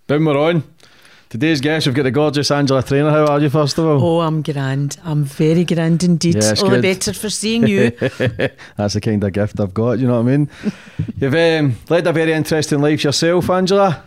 Boom, we're on. Today's guest, we've got the gorgeous Angela Trainer. How are you, first of all? Oh, I'm grand. I'm very grand indeed. Yes, all the good. better for seeing you. That's the kind of gift I've got, you know what I mean? You've led a very interesting life yourself, Angela.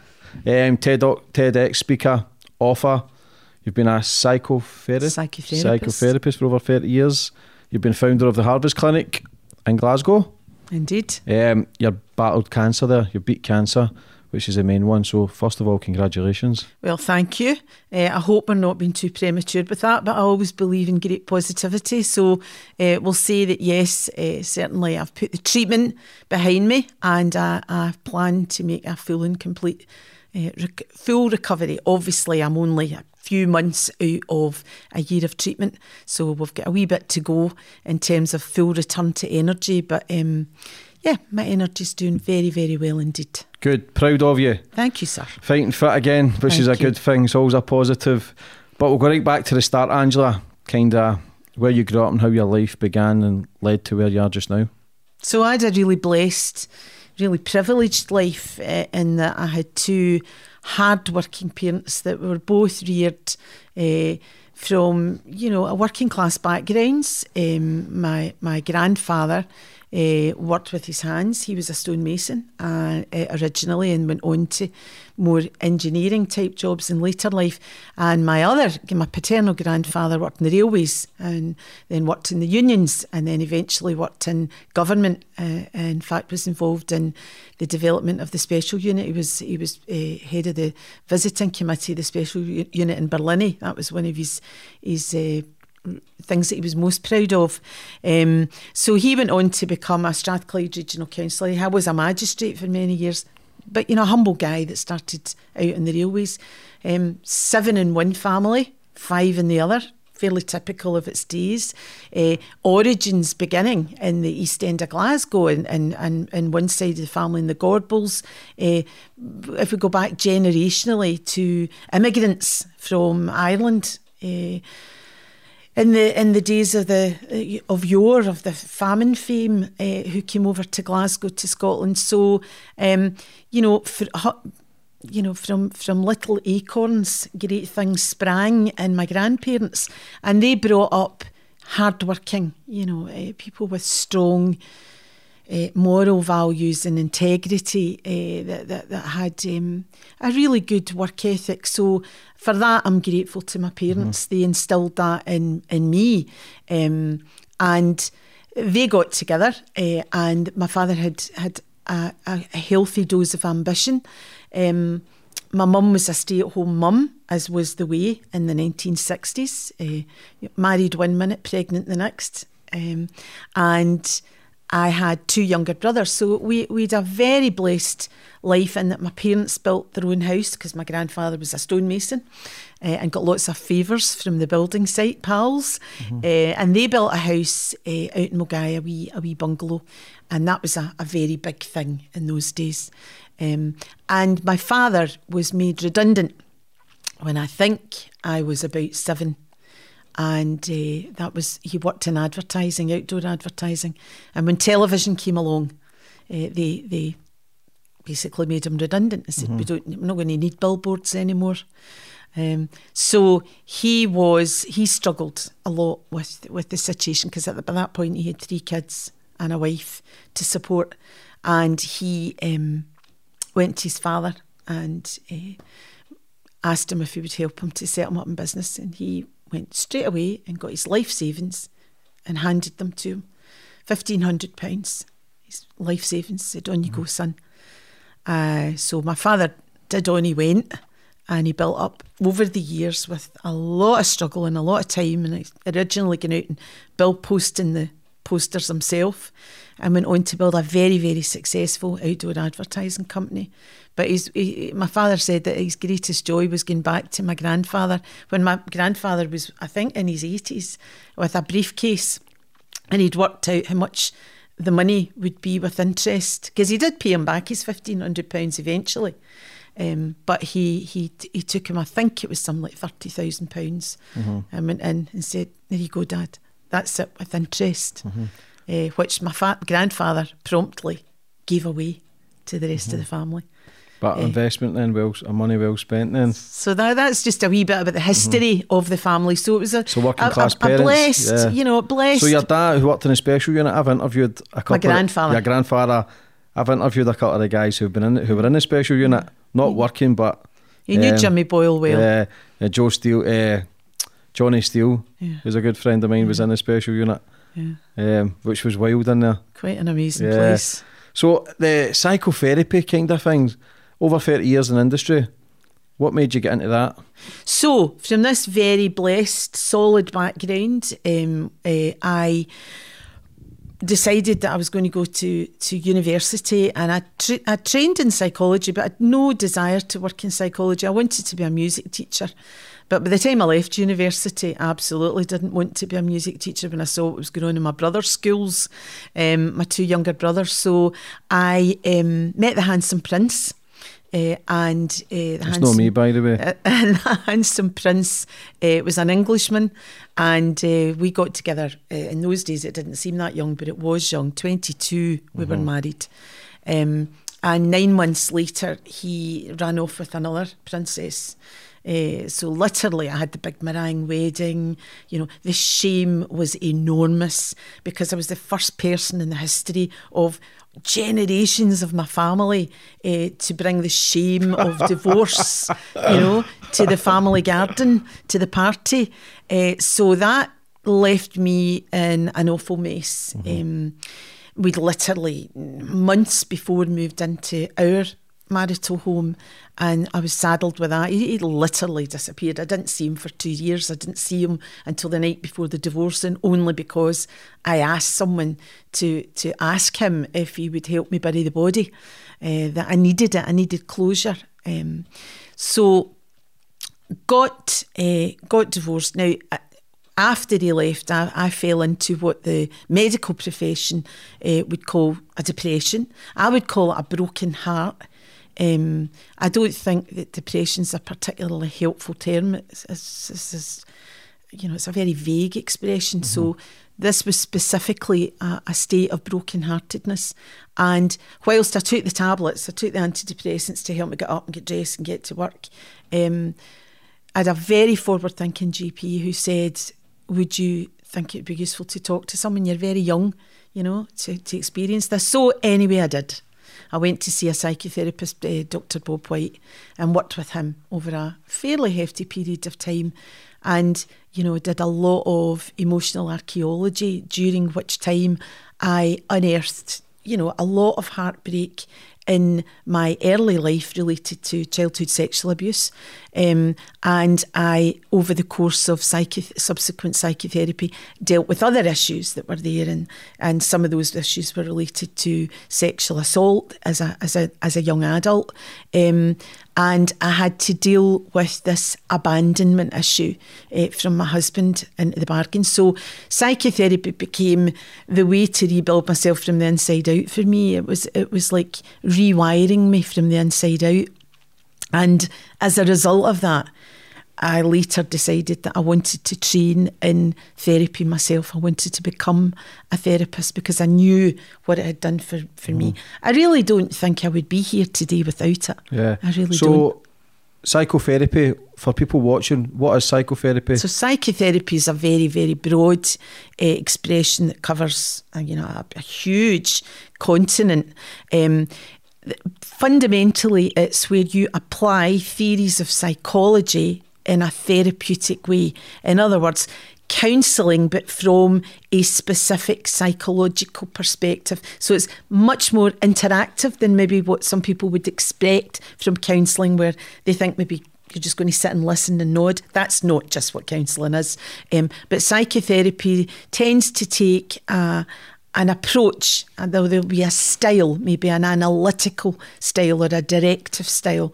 TEDx speaker, author. You've been a psychotherapist for over 30 years. You've been founder of the Harvest Clinic in Glasgow. Indeed. You battled cancer there. You beat cancer, which is the main one. So first of all, congratulations. Well, thank you. I hope we're not being too premature with that, but I always believe in great positivity. So we'll say that yes, certainly I've put the treatment behind me, and I plan to make a full and complete full recovery. Obviously, I'm only a few months out of a year of treatment, so we've got a wee bit to go in terms of full return to energy, but yeah, my energy's doing very, very well indeed. Good, proud of you. Thank you, sir. Fighting fit again, which is a good thing. It's always a positive. But we'll go right back to the start, Angela, kind of where you grew up and how your life began and led to where you are just now. So I had a really blessed, really privileged life in that I had two hard-working parents that were both reared from, a working class backgrounds. My grandfather worked with his hands. He was a stonemason originally, and went on to more engineering type jobs in later life. And my paternal grandfather worked in the railways, and then worked in the unions, and then eventually worked in government. In fact, was involved in the development of the special unit. He was head of the visiting committee of the special unit in Berlin. That was one of his things that he was most proud of. So he went on to become a Strathclyde Regional Councillor. He was a magistrate for many years, but a humble guy that started out in the railways. 7 in one family, 5 in the other, fairly typical of its days. Origins beginning in the East End of Glasgow, and one side of the family in the Gorbals. If we go back generationally to immigrants from Ireland, in the days of yore, of the famine fame, who came over to Glasgow, to Scotland. So, from little acorns, great things sprang in my grandparents, and they brought up hardworking, people with strong moral values and integrity, that had a really good work ethic. So for that, I'm grateful to my parents. Mm-hmm. They instilled that in me, and they got together, and my father had a healthy dose of ambition. My mum was a stay-at-home mum, as was the way in the 1960s. Married 1 minute, pregnant the next, and I had 2 younger brothers. So we had a very blessed life in that my parents built their own house, because my grandfather was a stonemason, and got lots of favours from the building site pals. Mm-hmm. And they built a house out in Mulgai, a wee bungalow. And that was a very big thing in those days. And my father was made redundant when I think I was about 7. And he worked in advertising, outdoor advertising. And when television came along, they basically made him redundant. They said, we're not going to need billboards anymore. So he struggled a lot with the situation, because by that point he had 3 kids and a wife to support. And he went to his father and asked him if he would help him to set him up in business. And he went straight away and got his life savings and handed them to him. £1,500, his life savings. Said, on you go, son. So my father did on he went, and he built up over the years with a lot of struggle and a lot of time. And he originally went out and bill posting the posters himself, and went on to build a very, very successful outdoor advertising company. But my father said that his greatest joy was going back to my grandfather, when my grandfather was, I think, in his 80s, with a briefcase, and he'd worked out how much the money would be with interest, because he did pay him back his £1,500 eventually. But he took him, I think it was something like £30,000, and went in and said, there you go, Dad, that's it, with interest. Which my grandfather promptly gave away to the rest of the family. But investment then, money well spent then. So that's just a wee bit about the history of the family. So it was a working class parents. Blessed, blessed. So your dad, who worked in a special unit, I've interviewed a couple. My grandfather. Your grandfather. I've interviewed a couple of the guys who were in the special unit, not working, but you knew Jimmy Boyle well. Joe Steele, Johnny Steele, who's a good friend of mine, was in the special unit. Which was wild in there. Quite an amazing place. So the psychotherapy kind of things, over 30 years in industry, what made you get into that? So from this very blessed, solid background, I decided that I was going to go to university, and I trained in psychology, but I had no desire to work in psychology. I wanted to be a music teacher. But by the time I left university, I absolutely didn't want to be a music teacher when I saw what was going on in my brother's schools, my two younger brothers. So I met the Handsome Prince. It's not me, by the way. And the Handsome Prince was an Englishman, and we got together. In those days, it didn't seem that young, but it was young. 22, we were married. And 9 months later, he ran off with another princess. So literally I had the big meringue wedding. The shame was enormous because I was the first person in the history of generations of my family to bring the shame of divorce, to the family garden, to the party. So that left me in an awful mess. We'd literally months before moved into our marital home, and I was saddled with that. He literally disappeared. I didn't see him for 2 years. I didn't see him until the night before the divorce, and only because I asked someone to ask him if he would help me bury the body. That I needed it. I needed closure. So got divorced. Now, after he left, I fell into what the medical profession would call a depression. I would call it a broken heart. I don't think that depression's a particularly helpful term. It's a very vague expression. So this was specifically a state of brokenheartedness. And whilst I took the tablets, I took the antidepressants to help me get up and get dressed and get to work, I had a very forward-thinking GP who said, would you think it would be useful to talk to someone? You're very young, to experience this. So anyway, I did. I went to see a psychotherapist, Dr. Bob White, and worked with him over a fairly hefty period of time, and did a lot of emotional archaeology, during which time I unearthed a lot of heartbreak in my early life related to childhood sexual abuse. And I, over the course of subsequent psychotherapy, dealt with other issues that were there, and some of those issues were related to sexual assault as a young adult. And I had to deal with this abandonment issue from my husband into the bargain. So psychotherapy became the way to rebuild myself from the inside out for me. It was like rewiring me from the inside out. And as a result of that, I later decided that I wanted to train in therapy myself. I wanted to become a therapist because I knew what it had done for me. I really don't think I would be here today without it. Yeah. I really don't. So psychotherapy, for people watching, what is psychotherapy? So psychotherapy is a very, very broad expression that covers a huge continent. Fundamentally, it's where you apply theories of psychology in a therapeutic way. In other words, counselling, but from a specific psychological perspective. So it's much more interactive than maybe what some people would expect from counselling, where they think maybe you're just going to sit and listen and nod. That's not just what counselling is. But psychotherapy tends to take an approach, and there'll be a style, maybe an analytical style or a directive style.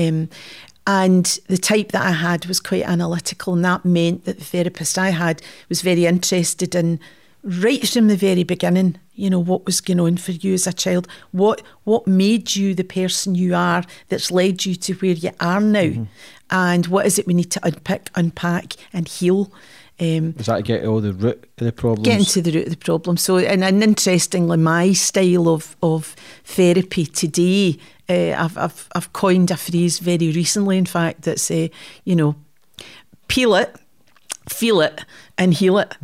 And the type that I had was quite analytical, and that meant that the therapist I had was very interested in, right from the very beginning, what was going on for you as a child, what made you the person you are that's led you to where you are now, and what is it we need to unpick, unpack and heal. Is that to get to all the root of the problems? Getting to the root of the problem. So, and interestingly, my style of therapy today, I've coined a phrase very recently, in fact, that's, peel it, feel it, and heal it,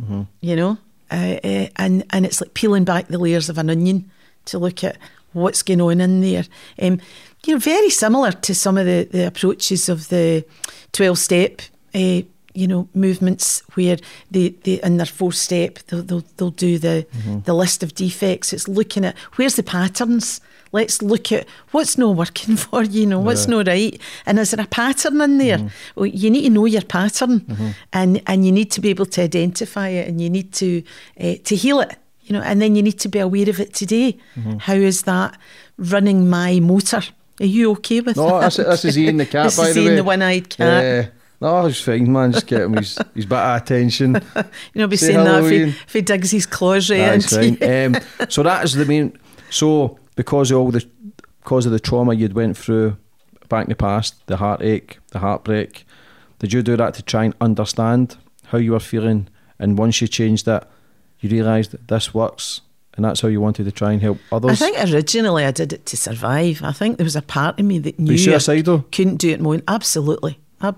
and it's like peeling back the layers of an onion to look at what's going on in there. Very similar to some of the approaches of the 12-step, movements where they in their 4-step they'll do the list of defects. It's looking at where's the patterns. Let's look at what's not working for you, what's not right, and is there a pattern in there? Well, you need to know your pattern, and you need to be able to identify it, and you need to heal it, and then you need to be aware of it today. How is that running my motor? Are you okay with that? No, this is Ian the cat, this by is the way. Ian the one-eyed cat. No, it's fine, man. Just get him his bit of attention. Be saying hello, that if he Ian. digs his claws right That's into right. So that is the main. So because of the trauma you'd went through back in the past, the heartache, the heartbreak, did you do that to try and understand how you were feeling? And once you changed it, you realised that this works, and that's how you wanted to try and help others? I think originally I did it to survive. I think there was a part of me that knew suicidal? I couldn't do it more. Absolutely.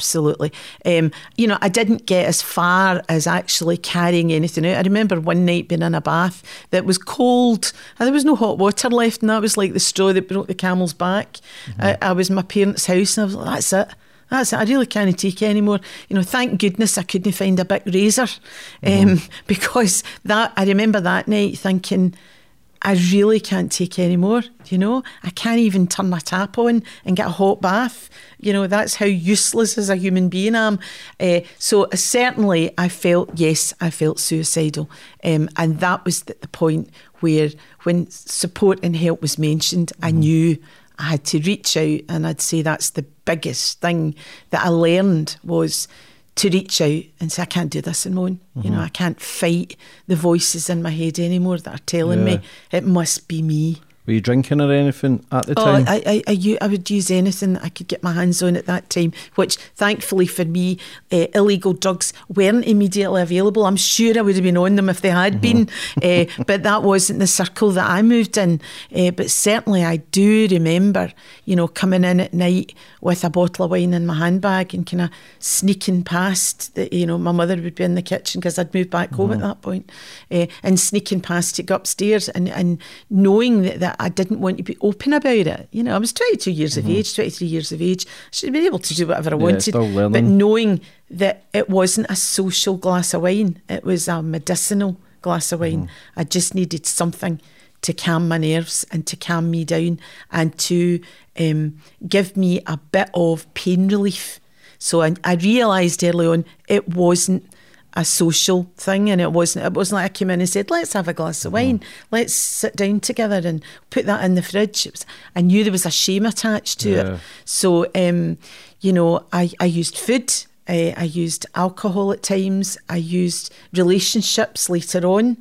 I didn't get as far as actually carrying anything out. I remember one night being in a bath that was cold and there was no hot water left, and that was like the straw that broke the camel's back. I was in my parents' house and I was like, that's it, I really can't take it anymore. Thank goodness I couldn't find a big razor, because I remember that night thinking, I really can't take any more, I can't even turn my tap on and get a hot bath. That's how useless as a human being I am. So certainly I felt suicidal. And that was the point where when support and help was mentioned, I knew I had to reach out, and I'd say that's the biggest thing that I learned was to reach out and say, I can't do this alone. I can't fight the voices in my head anymore that are telling me it must be me. Were you drinking or anything at the time? I would use anything that I could get my hands on at that time, which thankfully for me, illegal drugs weren't immediately available. I'm sure I would have been on them if they had been, but that wasn't the circle that I moved in. But certainly I do remember, coming in at night with a bottle of wine in my handbag and kind of sneaking past, my mother would be in the kitchen because I'd moved back home at that point, and sneaking past to go upstairs and knowing that I didn't want to be open about it. I was 22 years of age, 23 years of age. I should have been able to do whatever I wanted. Still learning. But knowing that it wasn't a social glass of wine, it was a medicinal glass of wine. I just needed something to calm my nerves and to calm me down and to give me a bit of pain relief. So I realised early on it wasn't a social thing, and it wasn't like I came in and said, let's have a glass of wine, let's sit down together and put that in the fridge. I knew there was a shame attached to it. So I used food, I used alcohol at times, I used relationships later on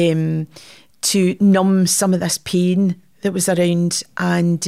to numb some of this pain that was around, and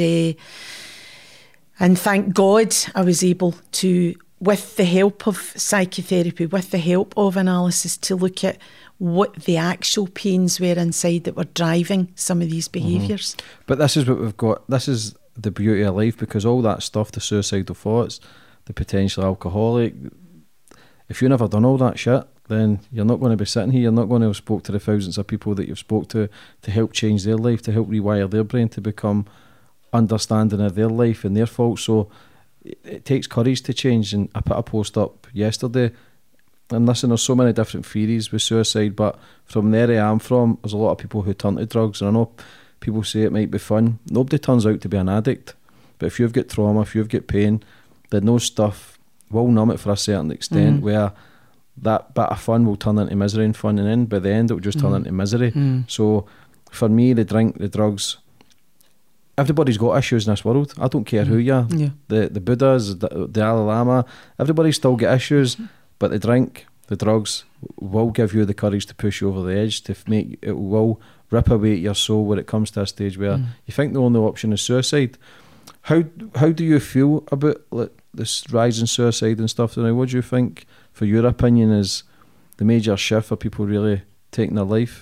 thank God I was able to, with the help of psychotherapy, with the help of analysis, to look at what the actual pains were inside that were driving some of these behaviours. But this is what we've got. This is the beauty of life, because all that stuff, the suicidal thoughts, the potential alcoholic, if you've never done all that shit, then you're not going to be sitting here. You're not going to have spoke to the thousands of people that you've spoke to help change their life, to help rewire their brain, to become understanding of their life and their faults. So it takes courage to change. And I put a post up yesterday, and listen, there's so many different theories with suicide, but from the area I'm from, there's a lot of people who turn to drugs, and I know people say it might be fun. Nobody turns out to be an addict, but if you've got trauma, if you've got pain, then those stuff will numb it for a certain extent, where that bit of fun will turn into misery and fun, and then by the end it will just turn into misery. So for me, the drink, the drugs, everybody's got issues in this world. I don't care who you are. The Buddhas, the Dalai Lama, everybody's still got issues, but the drink, the drugs will give you the courage to push you over the edge, to make it will rip away at your soul when it comes to a stage where you think the only option is suicide. How do you feel about this rise in suicide and stuff now? What do you think, for your opinion, is the major shift for people really taking their life?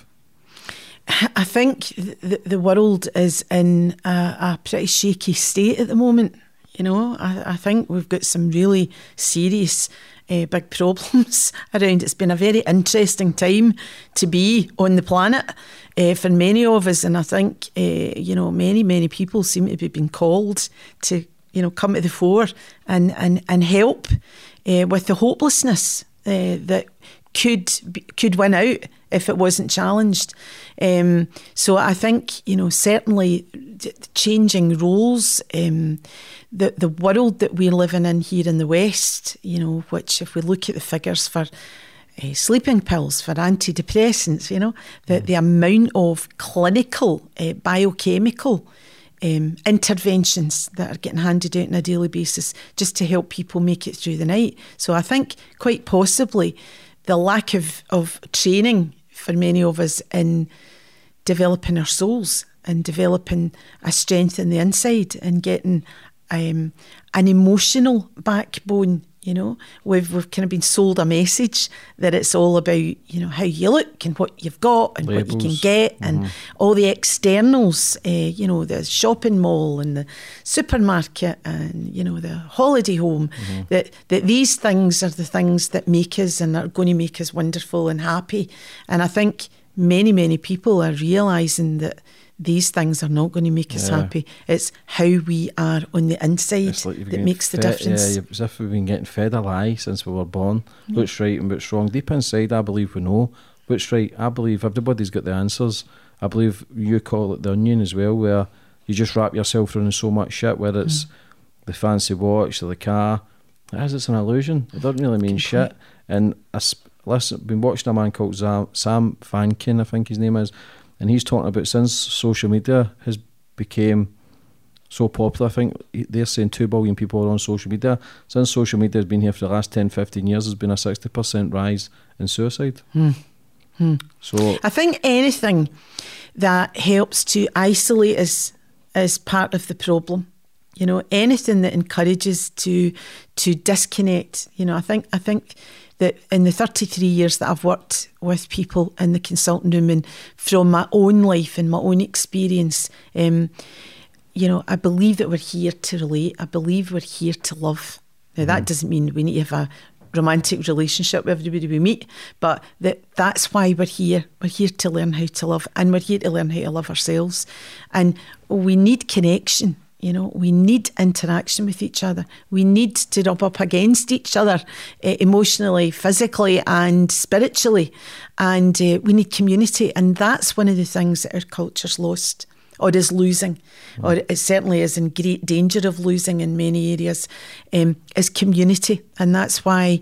I think the world is in a pretty shaky state at the moment. You know, I think we've got some really serious big problems around. It's been a very interesting time to be on the planet for many of us, and I think you know, many people seem to be being called to, you know, come to the fore and help with the hopelessness that could win out if it wasn't challenged. So I think, you know, certainly changing roles, the world that we're living in here in the West, you know, which if we look at the figures for sleeping pills, for antidepressants, you know, the amount of clinical, biochemical interventions that are getting handed out on a daily basis just to help people make it through the night. So I think quite possibly the lack of training for many of us in developing our souls and developing a strength in the inside and getting an emotional backbone. You know, we've kind of been sold a message that it's all about, you know, how you look and what you've got and labels, what you can get, and all the externals, you know, the shopping mall and the supermarket and, you know, the holiday home, that these things are the things that make us and are going to make us wonderful and happy. And I think many people are realising that these things are not going to make us happy. It's how we are on the inside that makes the difference. Yeah, as if we've been getting fed a lie since we were born. What's right and what's wrong. Deep inside, I believe we know what's right. I believe everybody's got the answers. I believe you call it the onion as well, where you just wrap yourself around so much shit, whether it's the fancy watch or the car. It's an illusion. It doesn't really mean shit. And I've been watching a man called Sam Fankin, I think his name is, and he's talking about since social media has became so popular, I think they're saying 2 billion people are on social media. Since social media has been here for the last 10-15 years, there's been a 60% rise in suicide. So I think anything that helps to isolate us is part of the problem. You know, anything that encourages to disconnect. You know, I think that in the 33 years that I've worked with people in the consulting room and from my own life and my own experience, you know, I believe that we're here to relate. I believe we're here to love. Now, that doesn't mean we need to have a romantic relationship with everybody we meet, but that's why we're here. We're here to learn how to love, and we're here to learn how to love ourselves. And we need connection. You know, we need interaction with each other. We need to rub up against each other emotionally, physically and spiritually. And we need community. And that's one of the things that our culture's lost or is losing, or it certainly is in great danger of losing in many areas, is community. And that's why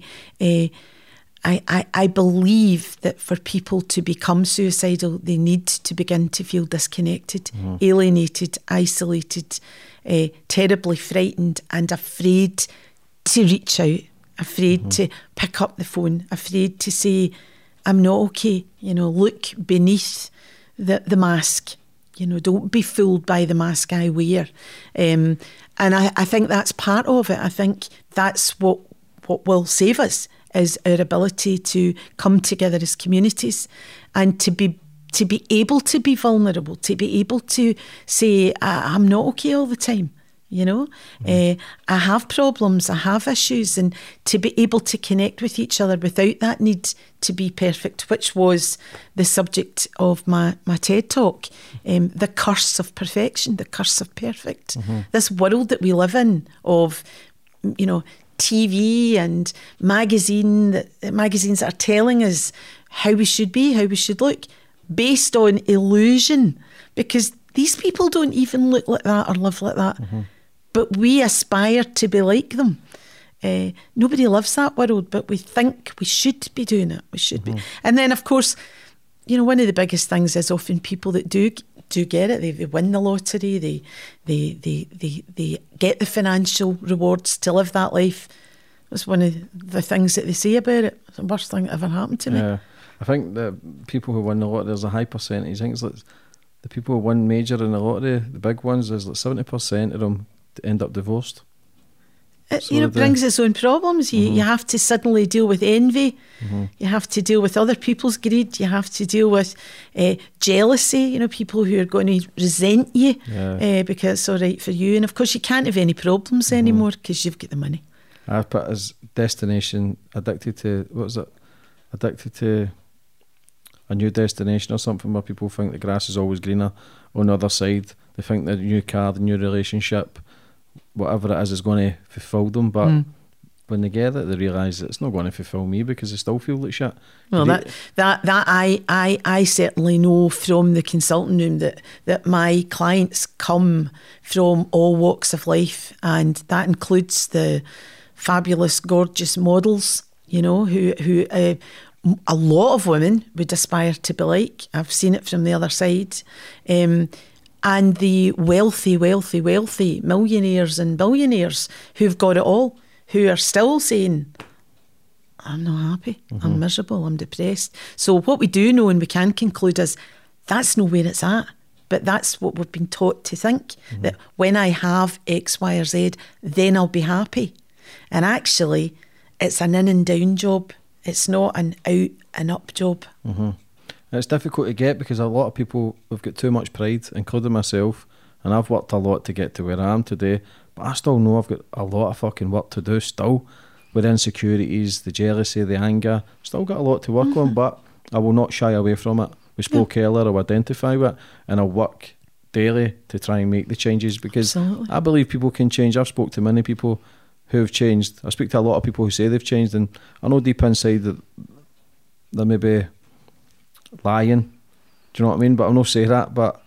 I believe that for people to become suicidal, they need to begin to feel disconnected, alienated, isolated, terribly frightened and afraid to reach out, afraid to pick up the phone, afraid to say, I'm not okay. You know, look beneath the mask. You know, don't be fooled by the mask I wear. And I think that's part of it. I think that's what will save us, is our ability to come together as communities and to be able to be vulnerable, to be able to say, I'm not okay all the time. You know, I have problems, I have issues, and to be able to connect with each other without that need to be perfect, which was the subject of my TED talk, the curse of perfection, the curse of perfect. This world that we live in of, you know, TV and magazines that are telling us how we should be, how we should look, based on illusion, because these people don't even look like that or live like that. But we aspire to be like them. Nobody loves that world, but we think we should be doing it. We should be. And then, of course, you know, one of the biggest things is often people that do get it. They win the lottery. They get the financial rewards to live that life. That's one of the things that they say about it. It's the worst thing that ever happened to me. Yeah, I think the people who win the lottery, there's a high percentage. I think it's like the people who win major in the lottery, the big ones, there's like 70% of them end up divorced. it brings its own problems. You have to suddenly deal with envy. You have to deal with other people's greed. You have to deal with jealousy. People who are going to resent you because it's all right for you. And of course, you can't have any problems anymore because you've got the money. I've put as destination addicted to, what was it? Addicted to a new destination or something, where people think the grass is always greener on the other side. They think the new car, the new relationship, whatever it is going to fulfill them. But when they get it, they realise that it's not going to fulfill me because they still feel like shit. Well, I certainly know from the consulting room that my clients come from all walks of life, and that includes the fabulous, gorgeous models, who a lot of women would aspire to be like. I've seen it from the other side. And the wealthy millionaires and billionaires who've got it all, who are still saying, I'm not happy, I'm miserable, I'm depressed. So what we do know and we can conclude is that's not where it's at. But that's what we've been taught to think, that when I have X, Y or Z, then I'll be happy. And actually, it's an in and down job. It's not an out and up job. It's difficult to get because a lot of people have got too much pride, including myself, and I've worked a lot to get to where I am today, but I still know I've got a lot of fucking work to do still, with insecurities, the jealousy, the anger. Still got a lot to work on, but I will not shy away from it. We spoke earlier, I'll identify with it, and I'll work daily to try and make the changes, because I believe people can change. I've spoke to many people who have changed. I speak to a lot of people who say they've changed, and I know deep inside that they may be lying, do you know what I mean? But I'll not say that, but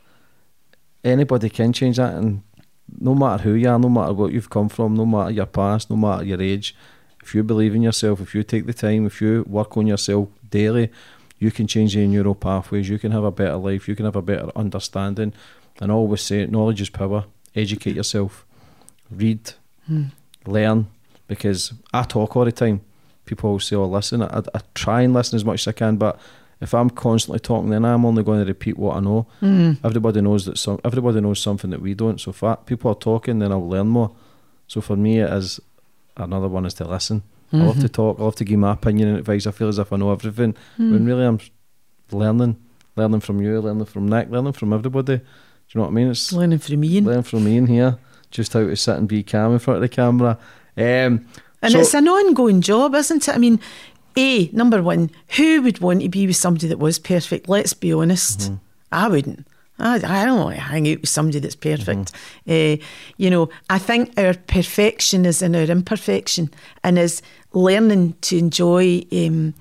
anybody can change that, and no matter who you are, no matter what you've come from, no matter your past, no matter your age, if you believe in yourself, if you take the time, if you work on yourself daily, you can change your neural pathways, you can have a better life, you can have a better understanding. And I always say knowledge is power. Educate yourself, read, learn, because I talk all the time. People always say, oh, listen. I try and listen as much as I can, but if I'm constantly talking, then I'm only going to repeat what I know. Everybody knows that everybody knows something that we don't. So if people are talking, then I'll learn more. So for me, it is another one is to listen. I love to talk. I love to give my opinion and advice. I feel as if I know everything, when really I'm learning from you, learning from Nick, learning from everybody. Do you know what I mean? It's learning from Ian. Learning from Ian here, just how to sit and be calm in front of the camera. And it's an ongoing job, isn't it? I mean, number one, who would want to be with somebody that was perfect? Let's be honest. I wouldn't. I don't want to hang out with somebody that's perfect. I think our perfection is in our imperfection, and is learning to enjoy, the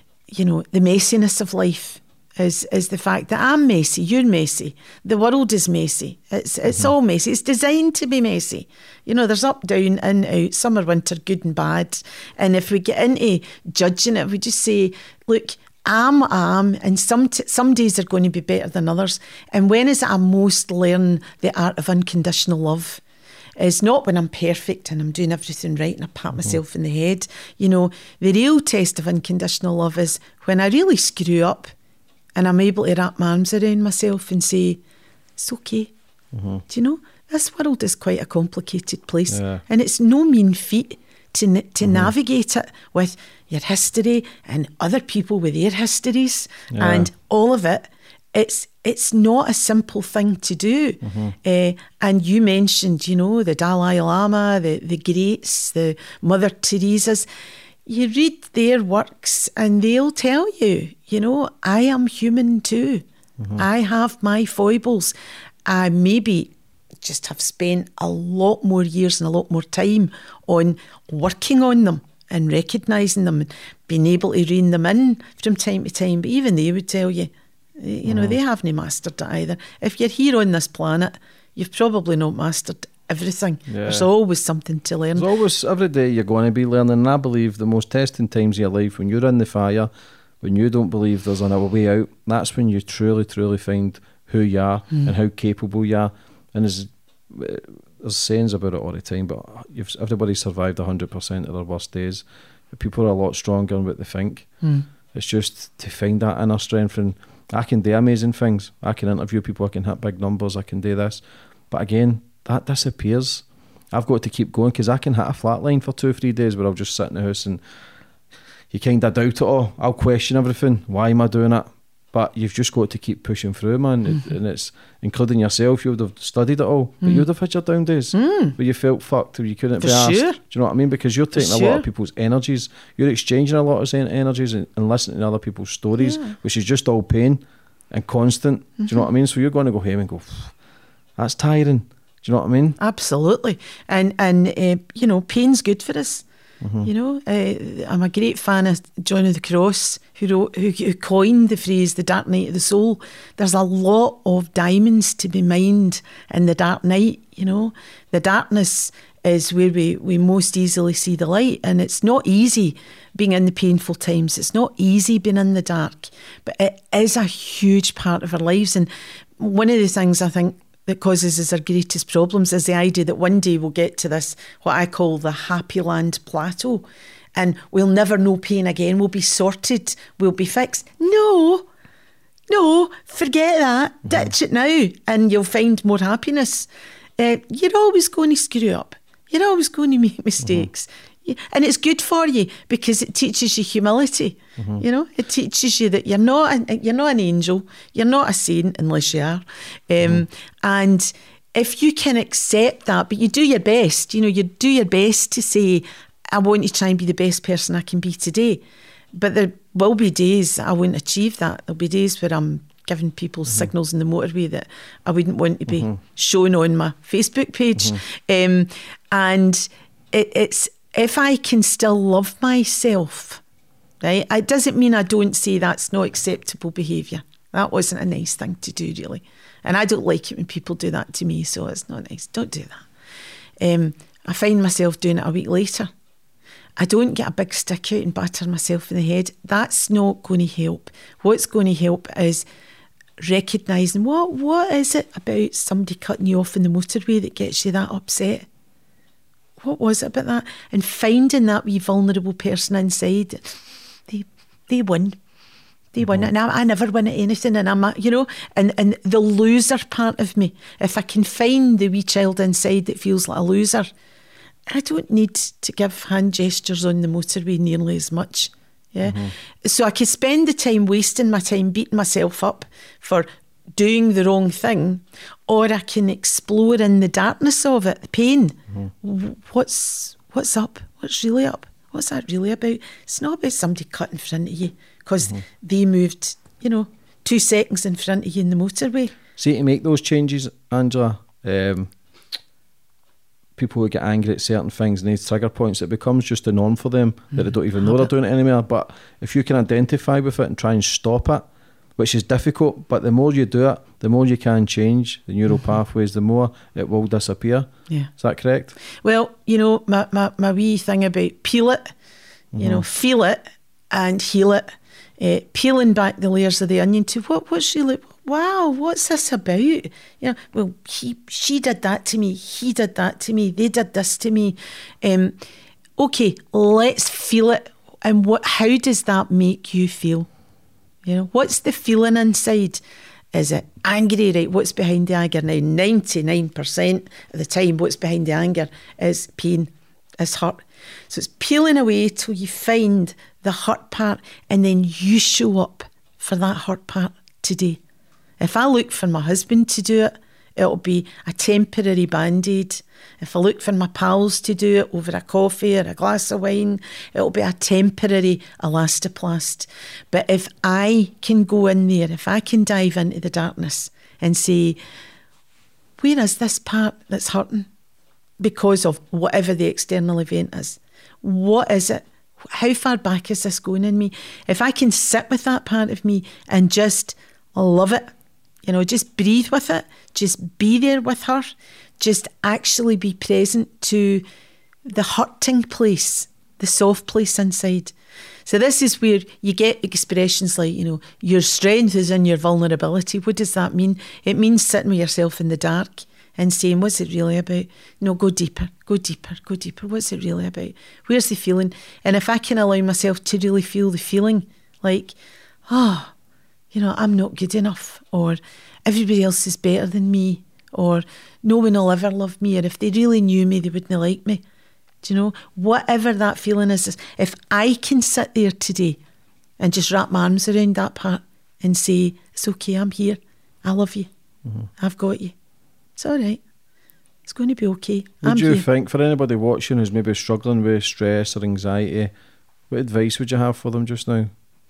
messiness of life. Is the fact that I'm messy, you're messy, the world is messy. It's all messy. It's designed to be messy. There's up, down, in, out, summer, winter, good and bad. And if we get into judging it, we just say, look, I'm, and some days are going to be better than others. And when is it I most learn the art of unconditional love? It's not when I'm perfect and I'm doing everything right and I pat myself in the head. The real test of unconditional love is when I really screw up, and I'm able to wrap my arms around myself and say, it's okay. Do you know, this world is quite a complicated place. And it's no mean feat to navigate it with your history and other people with their histories and all of it. It's not a simple thing to do. And you mentioned, the Dalai Lama, the greats, the Mother Teresa's. You read their works and they'll tell you, I am human too. I have my foibles. I maybe just have spent a lot more years and a lot more time on working on them and recognising them and being able to rein them in from time to time. But even they would tell you, they haven't mastered it either. If you're here on this planet, you've probably not mastered everything. There's always something to learn. There's always, every day you're going to be learning. And I believe the most testing times of your life, when you're in the fire, when you don't believe there's another way out, that's when you truly, truly find who you are and how capable you are. And there's sayings about it all the time, but everybody survived 100% of their worst days. People are a lot stronger in what they think. It's just to find that inner strength. And I can do amazing things. I can interview people, I can hit big numbers, I can do this. But again, that disappears. I've got to keep going, because I can hit a flat line for 2 or 3 days where I'll just sit in the house and you kind of doubt it all. I'll question everything. Why am I doing it? But you've just got to keep pushing through, man. And it's, including yourself, you would have studied it all, but you would have had your down days where you felt fucked, or you couldn't be asked. Sure. Do you know what I mean? Because you're taking a lot of people's energies. You're exchanging a lot of energies and listening to other people's stories, which is just all pain and constant. Do you know what I mean? So you're going to go home and go, that's tiring. Do you know what I mean? Absolutely. And you know, pain's good for us. You know, I'm a great fan of John of the Cross, who coined the phrase "the dark night of the soul." There's a lot of diamonds to be mined in the dark night. You know, the darkness is where we most easily see the light, and it's not easy being in the painful times. It's not easy being in the dark, but it is a huge part of our lives. And one of the things I think that causes us our greatest problems is the idea that one day we'll get to this, what I call the happy land plateau, and we'll never know pain again. We'll be sorted. We'll be fixed. No, forget that. Ditch it now and you'll find more happiness. You're always going to screw up. You're always going to make mistakes. And it's good for you because it teaches you humility. You know, it teaches you that you're not an angel, you're not a saint unless you are. And if you can accept that, but you do your best, you know, you do your best to say, I want to try and be the best person I can be today. But there will be days I won't achieve that. There'll be days where I'm giving people signals in the motorway that I wouldn't want to be shown on my Facebook page. And it's, if I can still love myself, right, it doesn't mean I don't say that's not acceptable behaviour. That wasn't a nice thing to do, really. And I don't like it when people do that to me, so it's not nice. Don't do that. I find myself doing it a week later. I don't get a big stick out and batter myself in the head. That's not going to help. What's going to help is recognising what is it about somebody cutting you off in the motorway that gets you that upset? What was it about that? And finding that wee vulnerable person inside, they win. They win. And I never win at anything. And I'm, you know, and the loser part of me, if I can find the wee child inside that feels like a loser, I don't need to give hand gestures on the motorway nearly as much. Yeah. So I could spend the time wasting my time beating myself up for doing the wrong thing, or I can explore in the darkness of it, the pain. What's up? What's really up? What's that really about? It's not about somebody cutting in front of you because they moved, you know, 2 seconds in front of you in the motorway. See, to make those changes, Angela, people who get angry at certain things and these trigger points, it becomes just a norm for them that they don't even know they're doing it anymore. But if you can identify with it and try and stop it, which is difficult, but the more you do it, the more you can change the neural pathways, the more it will disappear. Yeah. Is that correct? Well, you know, my wee thing about peel it, you know, feel it and heal it, peeling back the layers of the onion to what's really, wow, what's this about? You know, well, she did that to me, he did that to me, they did this to me. Okay, let's feel it. And how does that make you feel? You know, what's the feeling inside? Is it angry? Right, what's behind the anger? Now, 99% of the time, what's behind the anger is pain, is hurt. So it's peeling away till you find the hurt part, and then you show up for that hurt part today. If I look for my husband to do it, it'll be a temporary band-aid. If I look for my pals to do it over a coffee or a glass of wine, it'll be a temporary elastoplast. But if I can go in there, if I can dive into the darkness and say, where is this part that's hurting? Because of whatever the external event is. What is it? How far back is this going in me? If I can sit with that part of me and just love it, you know, just breathe with it, just be there with her, just actually be present to the hurting place, the soft place inside. So this is where you get expressions like, you know, your strength is in your vulnerability. What does that mean? It means sitting with yourself in the dark and saying, what's it really about? No, go deeper, go deeper, go deeper. What's it really about? Where's the feeling? And if I can allow myself to really feel the feeling, like, you know, I'm not good enough, or everybody else is better than me, or no one will ever love me, or if they really knew me, they wouldn't like me. Do you know? Whatever that feeling is, if I can sit there today and just wrap my arms around that part and say, it's okay, I'm here, I love you, I've got you, it's all right, it's going to be okay. Would you think, for anybody watching who's maybe struggling with stress or anxiety, what advice would you have for them just now?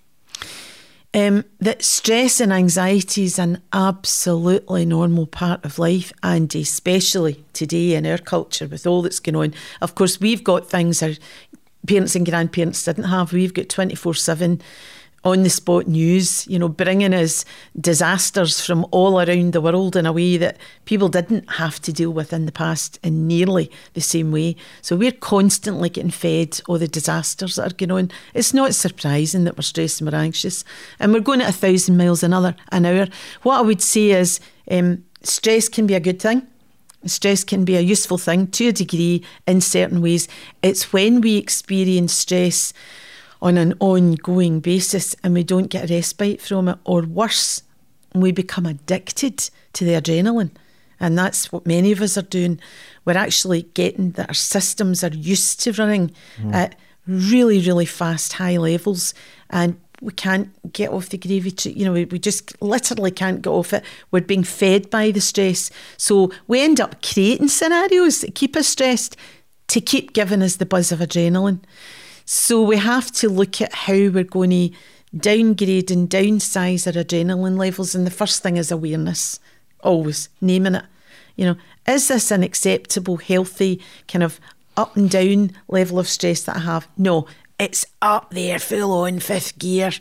That stress and anxiety is an absolutely normal part of life, and especially today in our culture with all that's going on. Of course, we've got things our parents and grandparents didn't have. We've got 24/7 on the spot news, you know, bringing us disasters from all around the world in a way that people didn't have to deal with in the past in nearly the same way. So we're constantly getting fed all the disasters that are going on. It's not surprising that we're stressed and we're anxious, and we're going at 1,000 miles an hour. What I would say is stress can be a good thing. Stress can be a useful thing to a degree in certain ways. It's when we experience stress on an ongoing basis and we don't get a respite from it, or worse, we become addicted to the adrenaline. And that's what many of us are doing. We're actually getting that our systems are used to running at really, really fast, high levels, and we can't get off the gravy train. You know, we just literally can't get off it. We're being fed by the stress. So we end up creating scenarios that keep us stressed to keep giving us the buzz of adrenaline. So we have to look at how we're going to downgrade and downsize our adrenaline levels. And the first thing is awareness, always naming it. You know, is this an acceptable, healthy, kind of up and down level of stress that I have? No, it's up there, full on, fifth gear,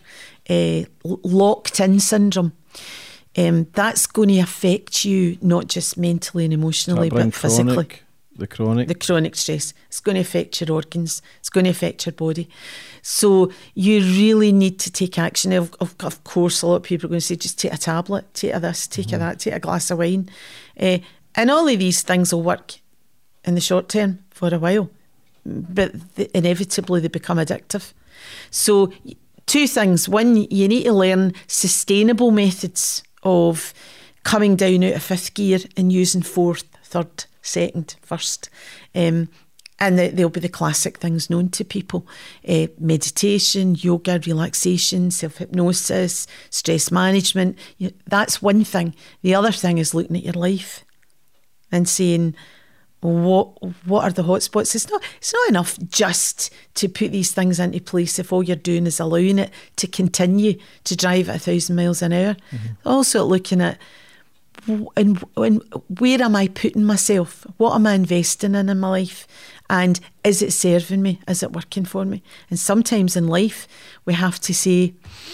locked in syndrome. That's going to affect you not just mentally and emotionally, but physically. The chronic stress. It's going to affect your organs. It's going to affect your body. So you really need to take action. Of course, a lot of people are going to say, just take a tablet, take a this, take a that, take a glass of wine. And all of these things will work in the short term for a while, but inevitably they become addictive. So two things. One, you need to learn sustainable methods of coming down out of fifth gear and using fourth, third, second, first. And there'll be the classic things known to people. Meditation, yoga, relaxation, self-hypnosis, stress management. That's one thing. The other thing is looking at your life and saying, what are the hotspots? It's not enough just to put these things into place if all you're doing is allowing it to continue to drive at 1,000 miles an hour. Also looking at, and where am I putting myself? What am I investing in my life? And is it serving me? Is it working for me? And sometimes in life we have to say,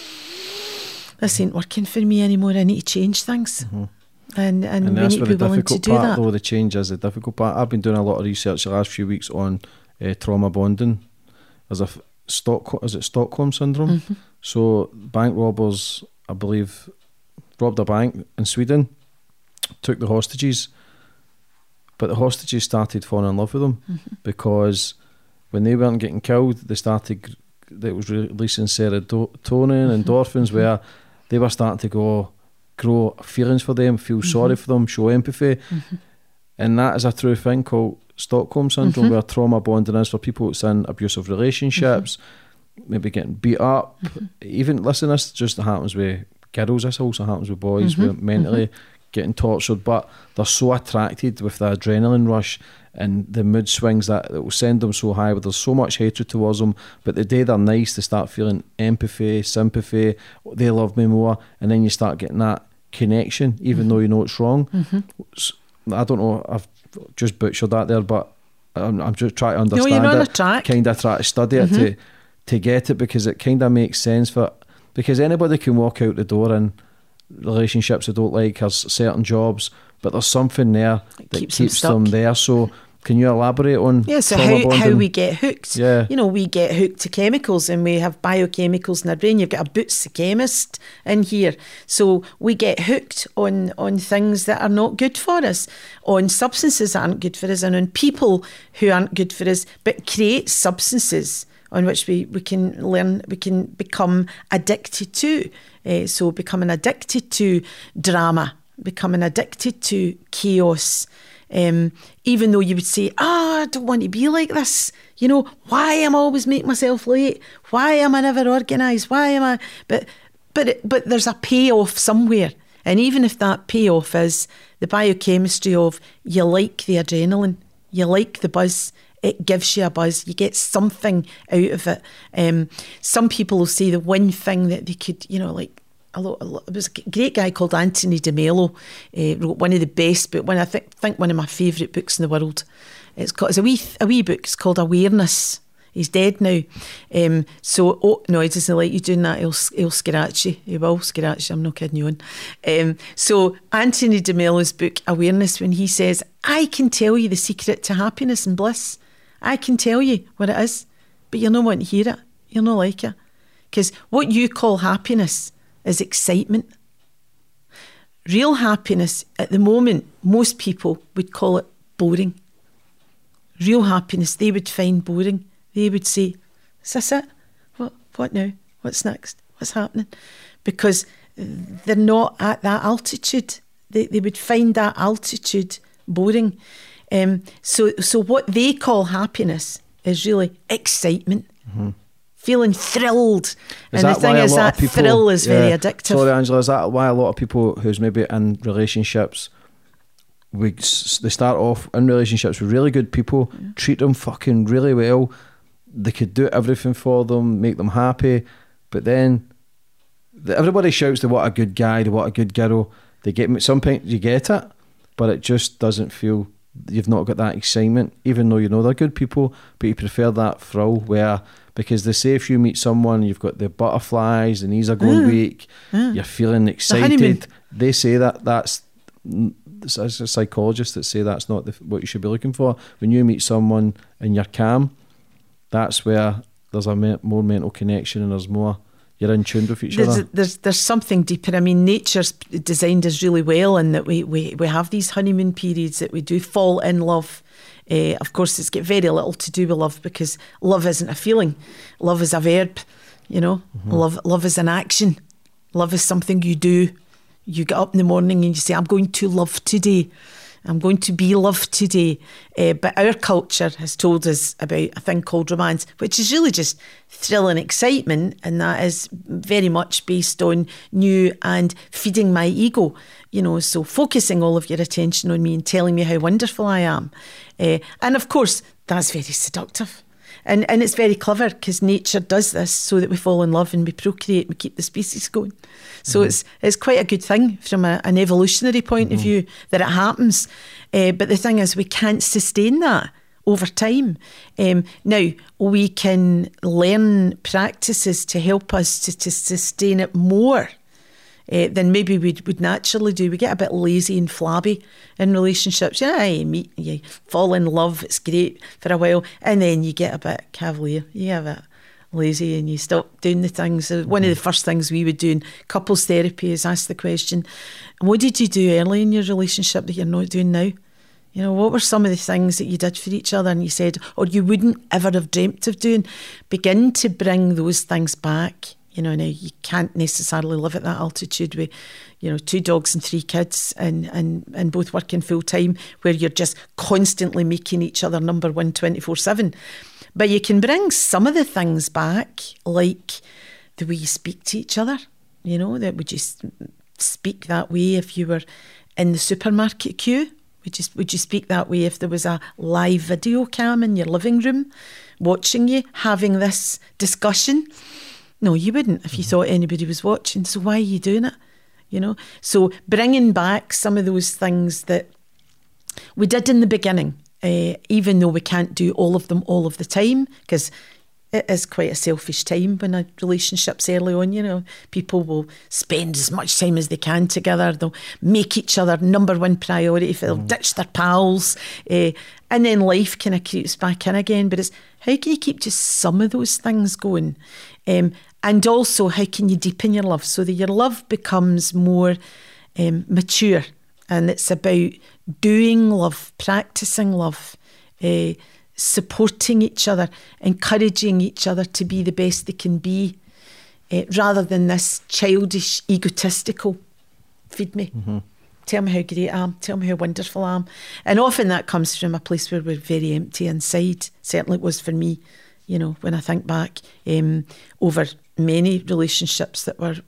this ain't working for me anymore, I need to change things. And we need to be willing to do that. Though the change is the difficult part. I've been doing a lot of research the last few weeks on trauma bonding. There's Stockholm syndrome? So bank robbers, I believe, robbed a bank in Sweden, took the hostages, but the hostages started falling in love with them because when they weren't getting killed, they was releasing serotonin, endorphins, where they were starting to grow feelings for them, feel sorry for them, show empathy. And that is a true thing called Stockholm syndrome, where trauma bonding is for people that's in abusive relationships, maybe getting beat up. Even, listen, this just happens with girls, this also happens with boys, with mentally getting tortured, but they're so attracted with the adrenaline rush and the mood swings that will send them so high, where there's so much hatred towards them, but the day they're nice, they start feeling empathy, sympathy, they love me more, and then you start getting that connection, even though you know it's wrong. I don't know, I've just butchered that there, but I'm just trying to understand it, kind of try to study it to get it, because it kind of makes sense because anybody can walk out the door in relationships they don't like, has certain jobs, but there's something there that keeps them there. So can you elaborate on so how we get hooked? You know, we get hooked to chemicals, and we have biochemicals in our brain. You've got a boots chemist in here, so we get hooked on things that are not good for us, on substances that aren't good for us, and on people who aren't good for us, but create substances on which we can become addicted to. So becoming addicted to drama becoming addicted to chaos. Even though you would say, I don't want to be like this. You know, why am I always making myself late? Why am I never organised? Why am I... But there's a payoff somewhere. And even if that payoff is the biochemistry of you like the adrenaline, you like the buzz, it gives you a buzz, you get something out of it. Some people will say the one thing that they could, you know, like, it was a great guy called Anthony DeMello, wrote one of the best, but I think one of my favourite books in the world. It's a wee book. It's called Awareness. He's dead now. No, he doesn't like you doing that. He'll scratch you. He will scratch you. I'm not kidding you on. So Anthony DeMello's book, Awareness, when he says, I can tell you the secret to happiness and bliss. I can tell you what it is, but you'll not want to hear it. You'll not like it. Because what you call happiness is excitement. Real happiness, at the moment, most people would call it boring. Real happiness, they would find boring. They would say, is this it? What now? What's next? What's happening? Because they're not at that altitude. They would find that altitude boring. So what they call happiness is really excitement. Mm-hmm. Feeling thrilled. And the thing is that thrill is very addictive. Sorry, Angela, is that why a lot of people who's maybe in relationships, they start off in relationships with really good people, treat them fucking really well, they could do everything for them, make them happy, but then everybody shouts to what a good guy, to what a good girl. Sometimes you get it, but it just doesn't feel, you've not got that excitement, even though you know they're good people, but you prefer that thrill where, because they say if you meet someone, you've got the butterflies, the knees are going weak, you're feeling excited. They say that's as a psychologist that say that's not what you should be looking for. When you meet someone and you're calm, that's where there's a more mental connection and there's more, you're in tune with each other. There's something deeper. I mean, nature's designed us really well in that we have these honeymoon periods that we do fall in love. Of course, it's got very little to do with love because love isn't a feeling. Love is a verb, you know. Mm-hmm. Love is an action. Love is something you do. You get up in the morning and you say, I'm going to love today. I'm going to be loved today. But our culture has told us about a thing called romance, which is really just thrill and excitement. And that is very much based on new and feeding my ego. You know, so focusing all of your attention on me and telling me how wonderful I am. And of course, that's very seductive. And it's very clever because nature does this so that we fall in love and we procreate, we keep the species going. So it's quite a good thing from an evolutionary point of view that it happens. But the thing is, we can't sustain that over time. Now, we can learn practices to help us to sustain it more than maybe we would naturally do. We get a bit lazy and flabby in relationships. You fall in love, it's great for a while, and then you get a bit cavalier, you get a bit lazy and you stop doing the things. One of the first things we would do in couples therapy is ask the question, what did you do early in your relationship that you're not doing now? You know, what were some of the things that you did for each other and you said, or you wouldn't ever have dreamt of doing? Begin to bring those things back. You know, now you can't necessarily live at that altitude with, 2 dogs and 3 kids and both working full time where you're just constantly making each other number one 24/7. But you can bring some of the things back, like the way you speak to each other. You know, that would you speak that way if you were in the supermarket queue? Would you speak that way if there was a live video cam in your living room watching you having this discussion? No, you wouldn't if you thought anybody was watching. So why are you doing it? You know, so bringing back some of those things that we did in the beginning, even though we can't do all of them all of the time, because it is quite a selfish time when a relationship's early on. You know, people will spend as much time as they can together. They'll make each other number one priority. They'll ditch their pals, and then life kind of creeps back in again. But it's how can you keep just some of those things going? And also, how can you deepen your love so that your love becomes more mature? And it's about doing love, practicing love, supporting each other, encouraging each other to be the best they can be, rather than this childish, egotistical, feed me. tell me how great I am, tell me how wonderful I am. And often that comes from a place where we're very empty inside. Certainly it was for me, you know, when I think back over many relationships that were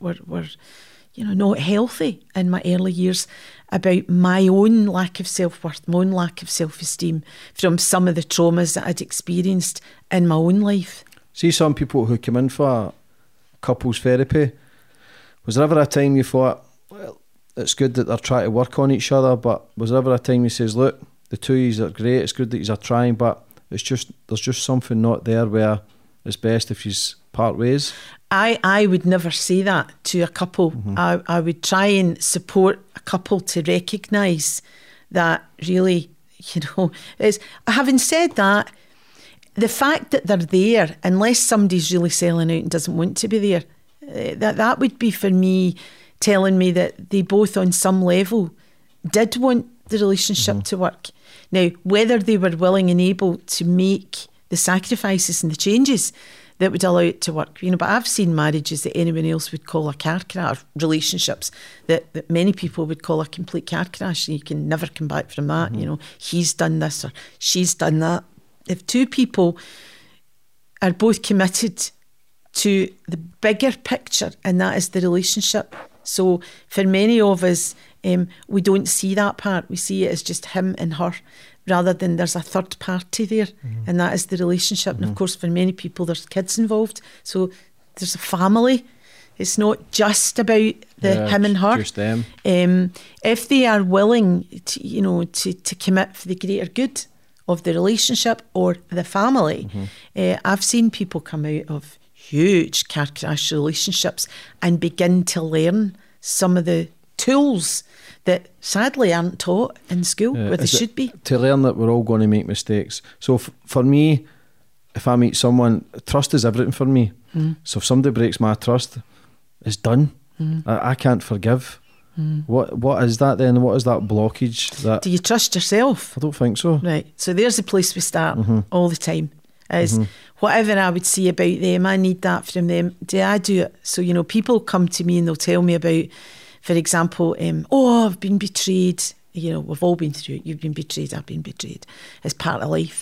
you know, not healthy in my early years, about my own lack of self-worth, my own lack of self-esteem from some of the traumas that I'd experienced in my own life. See, some people who come in for couples therapy, was there ever a time you thought, well, it's good that they're trying to work on each other, but was there ever a time you says, look, the two of you are great, it's good that you are trying, but it's just, there's just something not there where it's best if you part ways? I would never say that to a couple. I would try and support a couple to recognise that really, you know, is. Having said that, the fact that they're there, unless somebody's really selling out and doesn't want to be there, that would be for me telling me that they both on some level did want the relationship to work. Now, whether they were willing and able to make the sacrifices and the changes that would allow it to work, you know, but I've seen marriages that anyone else would call a car crash, relationships that many people would call a complete car crash, and you can never come back from that. You know, he's done this or she's done that. If two people are both committed to the bigger picture, and that is the relationship. So for many of us, we don't see that part. We see it as just him and her, rather than there's a third party there, and that is the relationship. And of course, for many people, there's kids involved. So there's a family. It's not just about him and her. Just them. If they are willing to, you know, to commit for the greater good of the relationship or the family, I've seen people come out of huge car crash relationships and begin to learn some of the tools that sadly aren't taught in school, where they should be. To learn that we're all going to make mistakes. So for me, if I meet someone, trust is everything for me. So if somebody breaks my trust, it's done. I can't forgive. What is that then? What is that blockage? Do you trust yourself? I don't think so. Right. So there's the place we start all the time. Is whatever I would see about them, I need that from them. Do I do it? So, you know, people come to me and they'll tell me about, for example, I've been betrayed. You know, we've all been through it. You've been betrayed, I've been betrayed. It's part of life.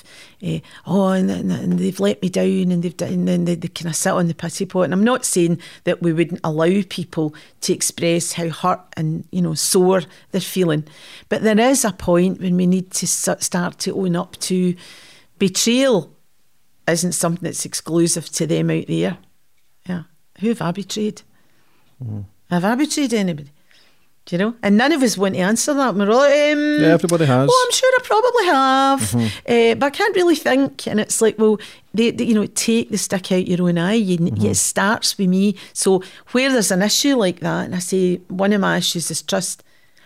And they've let me down, and they've done, and then they kind of sit on the pity pot. And I'm not saying that we wouldn't allow people to express how hurt and, you know, sore they're feeling. But there is a point when we need to start to own up to betrayal isn't something that's exclusive to them out there. Yeah. Who have I betrayed? Have I betrayed anybody? Do you know? And none of us want to answer that. We're all like, yeah, everybody has. I'm sure I probably have. But I can't really think. And it's like, well, they you know, take the stick out your own eye. It starts with me. So where there's an issue like that, and I say one of my issues is trust,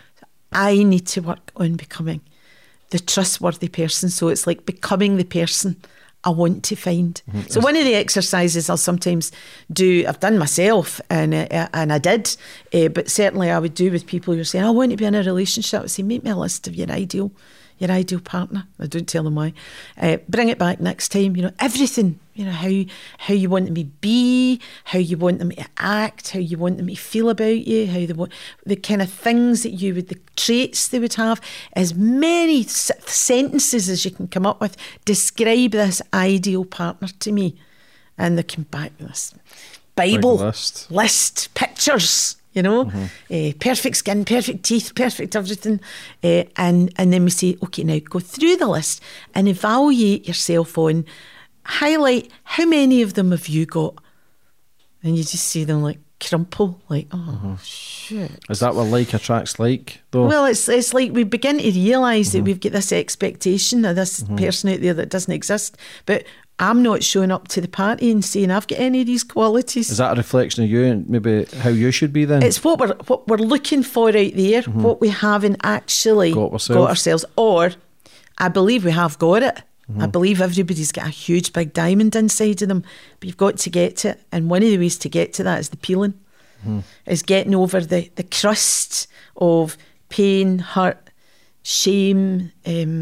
I need to work on becoming the trustworthy person. So it's like becoming the person I want to find. So one of the exercises I'll sometimes do, I've done myself, and I did, but certainly I would do with people who are saying, I want to be in a relationship. I say, make me a list of your ideal partner. I don't tell them why. Bring it back next time. You know, everything. You know, how you want them to be, how you want them to act, how you want them to feel about you, how they want the kind of things that you would, the traits they would have. As many sentences as you can come up with, describe this ideal partner to me, and they come back with this Bible list, pictures. You know, perfect skin, perfect teeth, perfect everything. And then we say, okay, now go through the list and evaluate yourself on, highlight how many of them have you got. And you just see them like crumple, like, shit. Is that what like attracts like, though? Well, it's like we begin to realise that we've got this expectation of this person out there that doesn't exist. But I'm not showing up to the party and saying I've got any of these qualities. Is that a reflection of you and maybe how you should be then? It's what we're looking for out there, what we haven't actually got ourselves. Or I believe we have got it. I believe everybody's got a huge big diamond inside of them, but you've got to get to it. And one of the ways to get to that is the peeling, is getting over the crust of pain, hurt, shame,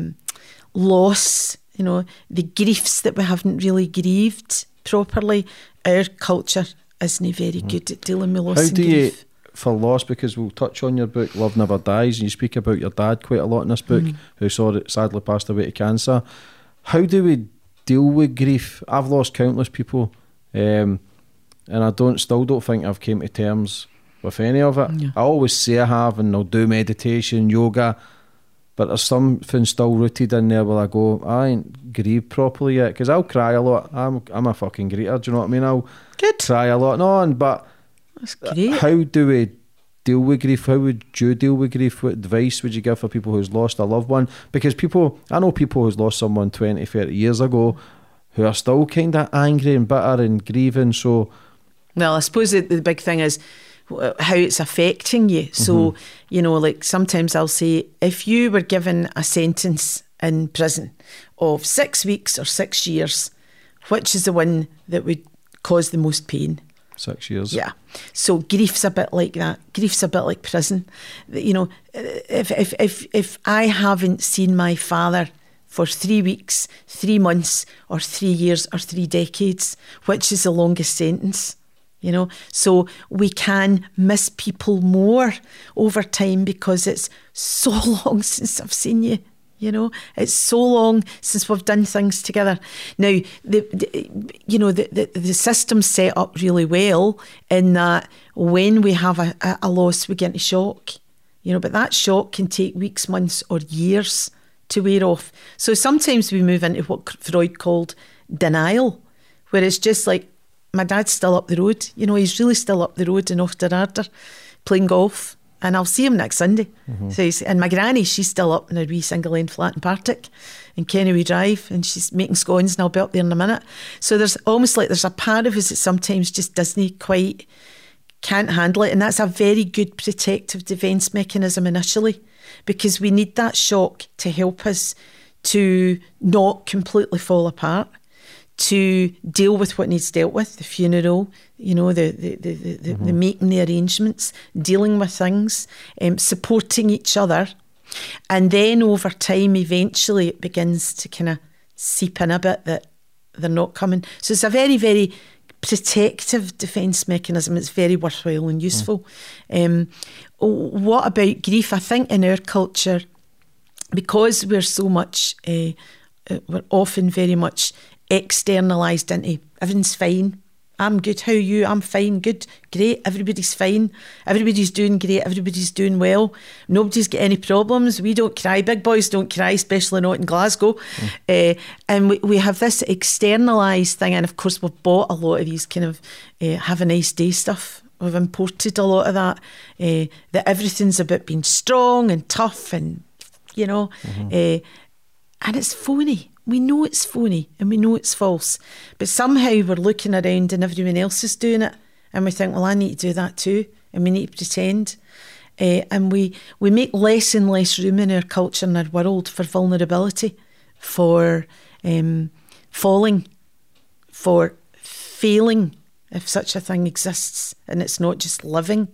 loss, you know, the griefs that we haven't really grieved properly. Our culture isn't very good at dealing with loss and grief. for loss, because we'll touch on your book, Love Never Dies, and you speak about your dad quite a lot in this book, who sadly passed away to cancer. How do we deal with grief? I've lost countless people, and I still don't think I've came to terms with any of it. I always say I have, and I'll do meditation, yoga, but there's something still rooted in there where I go, I ain't grieved properly yet, because I'll cry a lot. I'm a fucking greeter, do you know what I mean? I'll cry a lot. But that's great. How do we deal with grief? How would you deal with grief? What advice would you give for people who's lost a loved one? Because I know people who's lost someone 20, 30 years ago who are still kind of angry and bitter and grieving. So, well, I suppose the big thing is how it's affecting you. So, you know, like sometimes I'll say, if you were given a sentence in prison of 6 weeks or 6 years, which is the one that would cause the most pain? 6 years. Yeah. So grief's a bit like that. Grief's a bit like prison. You know, if I haven't seen my father for 3 weeks, 3 months, or 3 years, or 3 decades, which is the longest sentence? You know, so we can miss people more over time because it's so long since I've seen you. You know, it's so long since we've done things together. Now, the system's set up really well in that when we have a loss, we get into shock. You know, but that shock can take weeks, months, or years to wear off. So sometimes we move into what Freud called denial, where it's just like, my dad's still up the road. You know, he's really still up the road in Ochterarder playing golf, and I'll see him next Sunday. So and my granny, she's still up in a wee single-end flat in Partick in Kennoway Drive, and she's making scones, and I'll be up there in a minute. So there's almost like there's a part of us that sometimes just can't handle it, and that's a very good protective defence mechanism initially, because we need that shock to help us to not completely fall apart, to deal with what needs dealt with, the funeral, you know, the making the arrangements, dealing with things, supporting each other. And then over time, eventually it begins to kind of seep in a bit that they're not coming. So it's a very, very protective defence mechanism. It's very worthwhile and useful. What about grief? I think in our culture, because we're so much, we're often very much externalised into everything's fine, I'm good, how are you? I'm fine, good, great, everybody's fine, everybody's doing great, everybody's doing well, nobody's got any problems, we don't cry, big boys don't cry, especially not in Glasgow. And we have this externalised thing, and of course we've bought a lot of these kind of have a nice day stuff. We've imported a lot of that, that everything's about being strong and tough, and you know, and it's phony. We know it's phony and we know it's false, but somehow we're looking around and everyone else is doing it, and we think, well, I need to do that too, and we need to pretend. And we make less and less room in our culture and our world for vulnerability, for falling, for failing, if such a thing exists, and it's not just living.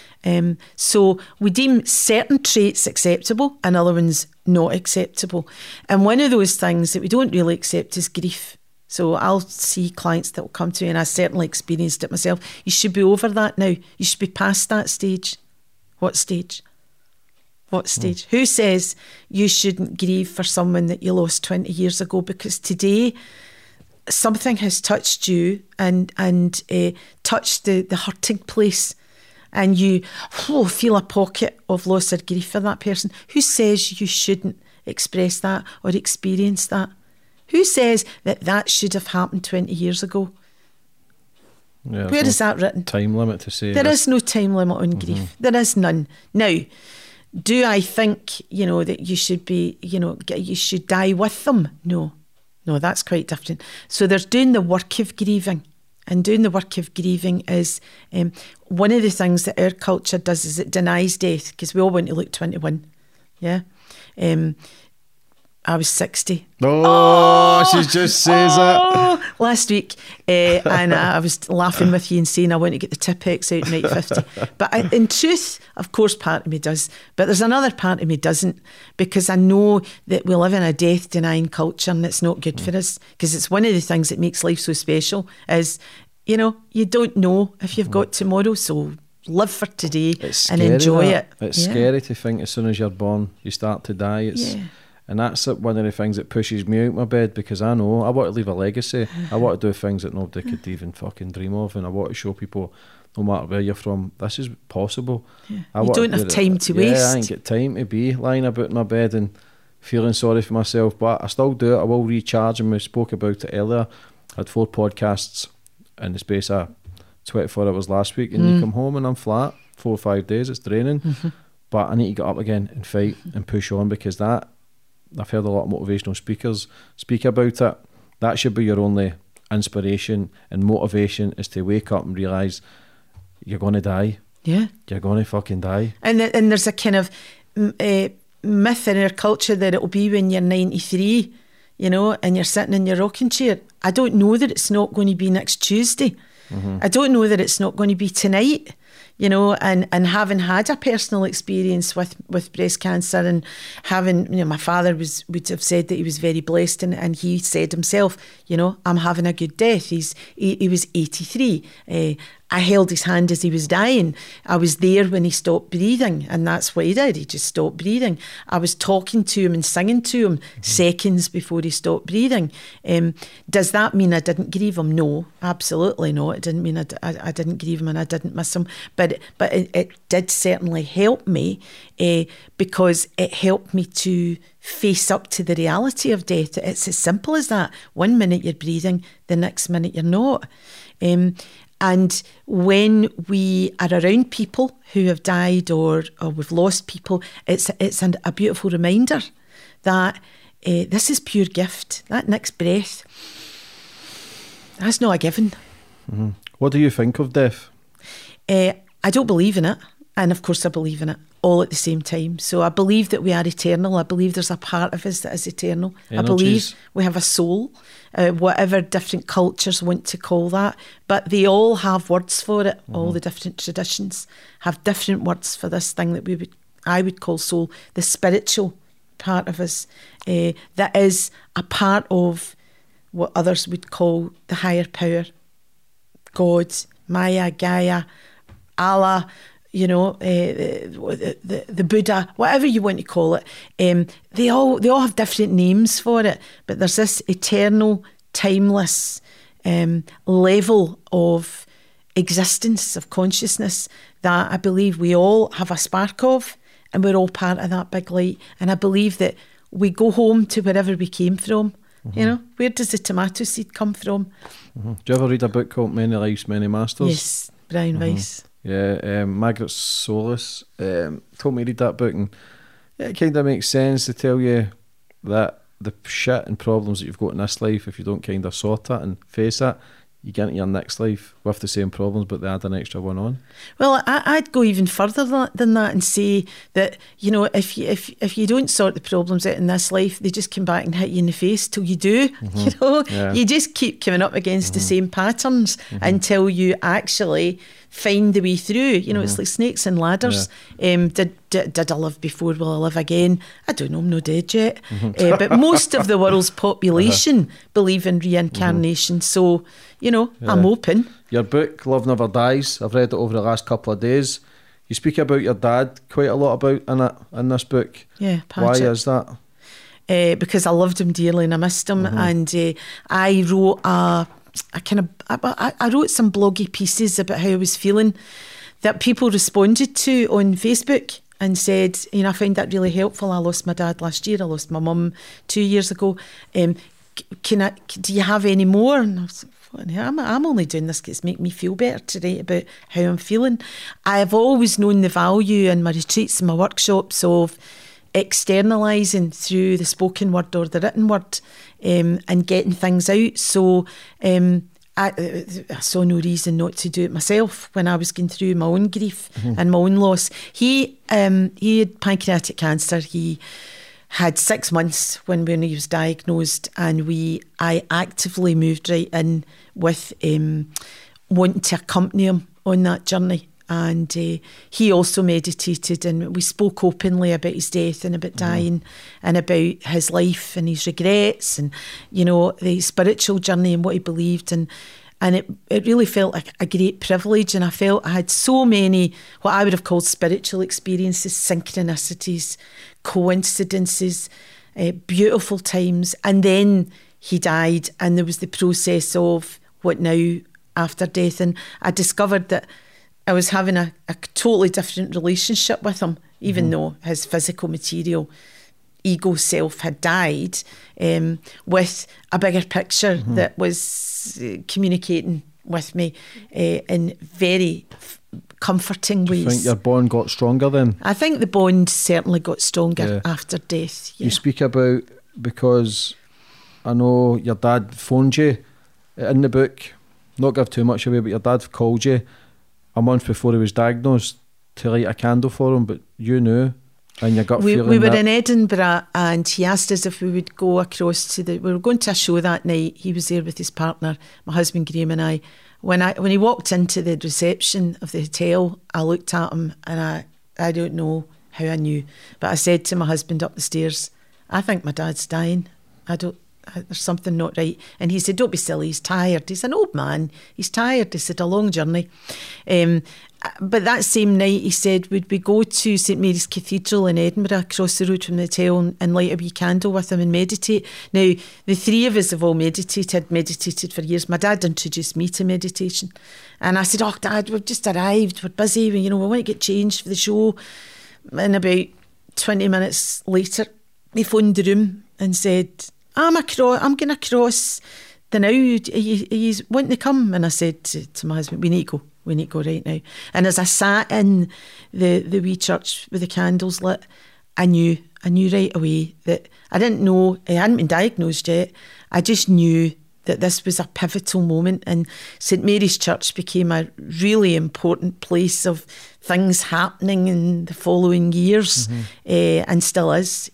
So we deem certain traits acceptable and other ones not acceptable. And one of those things that we don't really accept is grief. So I'll see clients that will come to me, and I certainly experienced it myself. You should be over that now. You should be past that stage. What stage? What stage? Who says you shouldn't grieve for someone that you lost 20 years ago? Because today something has touched you and touched the hurting place, and you feel a pocket of loss or grief for that person. Who says you shouldn't express that or experience that? Who says that should have happened 20 years ago? Yeah, where is that written? Time limit to say. There is no time limit on grief. There is none. Now, do I think, that you should be, you should die with them? No, that's quite different. So there's doing the work of grieving. And doing the work of grieving is one of the things that our culture does is it denies death, because we all want to look 21. Yeah. I was 60. She just says it. Last week. And I was laughing with you and saying I want to get the Tipp-Ex out in 50. But in truth, of course, part of me does. But there's another part of me doesn't, because I know that we live in a death-denying culture and it's not good for us, because it's one of the things that makes life so special is, you don't know if you've got tomorrow. So, live for today It's and scary, enjoy that. it. It's scary to think as soon as you're born, you start to die. And that's one of the things that pushes me out my bed, because I know I want to leave a legacy. I want to do things that nobody could even fucking dream of, and I want to show people, no matter where you're from, this is possible. You don't have time to waste. I ain't got time to be lying about in my bed and feeling sorry for myself, but I still do it. I will recharge, and we spoke about it earlier. I had 4 podcasts in the space of 24 hours last week, and you come home and I'm flat 4 or 5 days. It's draining, but I need to get up again and fight and push on, because that, I've heard a lot of motivational speakers speak about it. That should be your only inspiration and motivation, is to wake up and realise you're going to die. Yeah. You're going to fucking die. And there's a kind of myth in our culture that it'll be when you're 93, you know, and you're sitting in your rocking chair. I don't know that it's not going to be next Tuesday. I don't know that it's not going to be tonight. You know, and having had a personal experience with breast cancer, and having, you know, my father would have said that he was very blessed, and he said himself, you know, I'm having a good death. He was 83. I held his hand as he was dying. I was there when he stopped breathing, and that's what he did. He just stopped breathing. I was talking to him and singing to him seconds before he stopped breathing. Does that mean I didn't grieve him? No, absolutely not. It didn't mean I didn't grieve him and I didn't miss him. But it did certainly help me, because it helped me to face up to the reality of death. It's as simple as that. 1 minute you're breathing, the next minute you're not. And when we are around people who have died, or we've lost people, it's a beautiful reminder that this is pure gift. That next breath, that's not a given. What do you think of death? I don't believe in it, and of course I believe in it, all at the same time. So I believe that we are eternal. I believe there's a part of us that is eternal. Energies. I believe we have a soul, whatever different cultures want to call that, but they all have words for it. All the different traditions have different words for this thing that I would call soul, the spiritual part of us, that is a part of what others would call the higher power, God, Maya, Gaia, Allah, you know, the Buddha, whatever you want to call it. They all have different names for it, but there's this eternal, timeless level of existence, of consciousness, that I believe we all have a spark of, and we're all part of that big light. And I believe that we go home to wherever we came from. You know, where does the tomato seed come from? Do you ever read a book called Many Lives, Many Masters? Yes, Brian Weiss. Yeah, Margaret Solis told me to read that book, and it kind of makes sense to tell you that the shit and problems that you've got in this life, if you don't kind of sort it and face it, you get into your next life with the same problems, but they add an extra one on. Well, I'd go even further than that and say that, you know, if you don't sort the problems out in this life, they just come back and hit you in the face till you do. You know, you just keep coming up against the same patterns until you actually find the way through. You know, it's like snakes and ladders. Did I live before? Will I live again? I don't know, I'm not dead yet. But most of the world's population believe in reincarnation. So, you know, I'm open. Your book, Love Never Dies, I've read it over the last couple of days. You speak about your dad quite a lot about in this book. Yeah, Paget. Why is that? Because I loved him dearly and I missed him. And I wrote I wrote some bloggy pieces about how I was feeling that people responded to on Facebook and said, you know, I found that really helpful. I lost my dad last year. I lost my mum 2 years ago. Do you have any more? And I was like, I'm only doing this because it's making me feel better to write about how I'm feeling. I have always known the value in my retreats and my workshops of externalising through the spoken word or the written word, and getting things out. So I saw no reason not to do it myself when I was going through my own grief and my own loss. He had pancreatic cancer. He had 6 months when he was diagnosed, and I actively moved right in with wanting to accompany him on that journey. And he also meditated, and we spoke openly about his death and about dying and about his life and his regrets and, you know, the spiritual journey and what he believed. And And it really felt like a great privilege, and I felt I had so many, what I would have called spiritual experiences, synchronicities, coincidences, beautiful times. And then he died, and there was the process of what now after death. And I discovered that I was having a totally different relationship with him, even though his physical material ego self had died, with a bigger picture that was communicating with me in very comforting ways. Do you think your bond got stronger then? I think the bond certainly got stronger after death. Yeah. You speak about, because I know your dad phoned you in the book, not give too much away, but your dad called you a month before he was diagnosed to light a candle for him, but you knew. And your gut feeling. We were in Edinburgh, and he asked us if we would go across to we were going to a show that night. He was there with his partner, my husband Graham, and I. When he walked into the reception of the hotel, I looked at him, and I don't know how I knew, but I said to my husband up the stairs, I think my dad's dying. There's something not right. And he said, don't be silly, he's tired. He's an old man, he's tired. He said, a long journey. But that same night he said, would we go to St Mary's Cathedral in Edinburgh, across the road from the hotel, and light a wee candle with him and meditate. Now, the three of us have all meditated for years. My dad introduced me to meditation. And I said, oh Dad, we've just arrived, we're busy, we want to get changed for the show. And about 20 minutes later, he phoned the room and said, I'm going across the now. He's wanting to come. And I said to my husband, we need to go right now. And as I sat in the wee church with the candles lit, I knew right away that I didn't know, I hadn't been diagnosed yet. I just knew that this was a pivotal moment, and St Mary's Church became a really important place of things happening in the following years, and still is,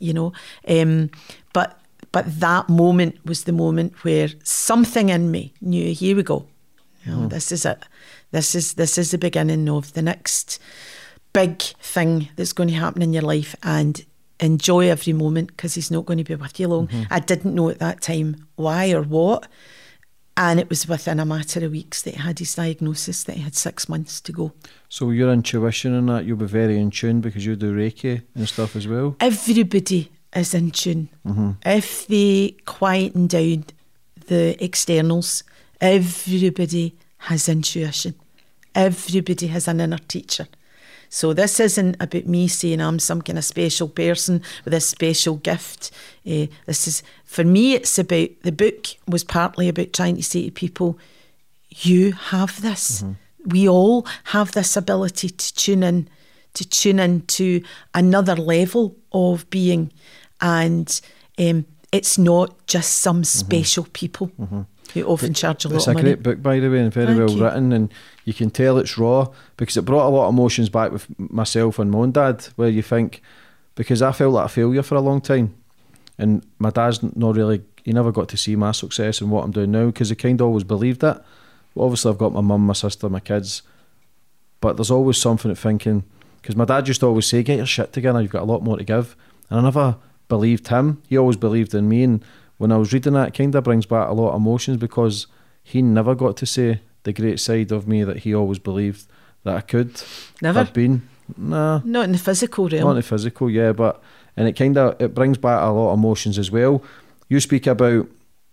But that moment was the moment where something in me knew, here we go. This is it. This is the beginning of the next big thing that's going to happen in your life, and enjoy every moment, because he's not going to be with you long. I didn't know at that time why or what. And it was within a matter of weeks that he had his diagnosis, that he had 6 months to go. So your intuition and that, you'll be very in tune because you do Reiki and stuff as well? Everybody is in tune. If they quieten down the externals, everybody has intuition. Everybody has an inner teacher. So this isn't about me saying I'm some kind of special person with a special gift. This is, for me, it's about, the book was partly about trying to say to people, you have this. We all have this ability to tune in to another level of being. And it's not just some special people who often charge a lot of money. It's a great book, by the way, and very well written, and you can tell it's raw, because it brought a lot of emotions back with myself and my own dad, where you think, because I felt like a failure for a long time, and my dad's not really, he never got to see my success and what I'm doing now, because he kind of always believed it. Well, obviously I've got my mum, my sister, my kids, but there's always something at thinking, because my dad used to always say, get your shit together, you've got a lot more to give, and I never believed him. He always believed in me, and when I was reading that, it kind of brings back a lot of emotions, because he never got to say the great side of me that he always believed that I could have been. Nah, not in the physical realm. Not in the physical, yeah, but and it brings back a lot of emotions as well. You speak about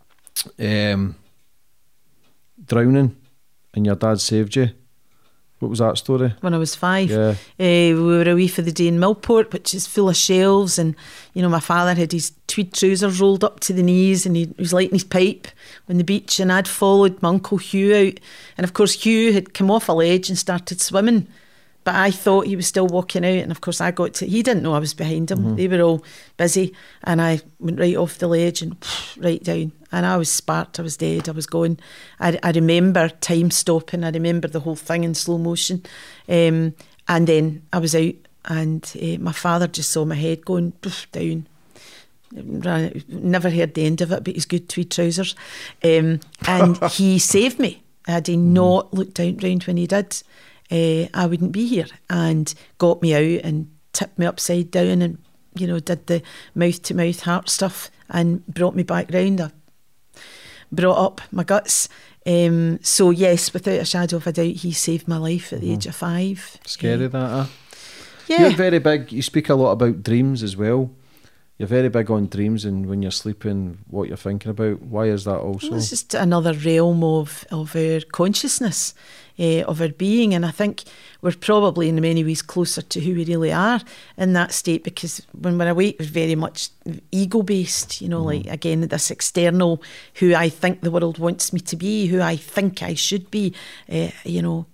drowning, and your dad saved you. What was that story? When I was 5, yeah. We were away for the day in Millport, which is full of shelves, and my father had his tweed trousers rolled up to the knees, and he was lighting his pipe on the beach, and I'd followed my Uncle Hugh out, and of course Hugh had come off a ledge and started swimming, but I thought he was still walking out, and of course he didn't know I was behind him. They were all busy, and I went right off the ledge and right down, and I was sparked, I was dead, I was gone. I remember time stopping, I remember the whole thing in slow motion, and then I was out, and my father just saw my head going down. Never heard the end of it, but his good tweed trousers, and he saved me. Had he not looked round when he did, I wouldn't be here, and got me out and tipped me upside down, and did the mouth to mouth heart stuff and brought me back round. brought up my guts. So yes, without a shadow of a doubt, he saved my life at the age of 5. Scary that, huh? Yeah. You're very big, you speak a lot about dreams as well. You're very big on dreams and when you're sleeping, what you're thinking about. Why is that also? Well, it's just another realm of our consciousness, of our being. And I think we're probably in many ways closer to who we really are in that state, because when we're awake, we're very much ego-based, you know, like, again, this external, who I think the world wants me to be, who I think I should be, you know,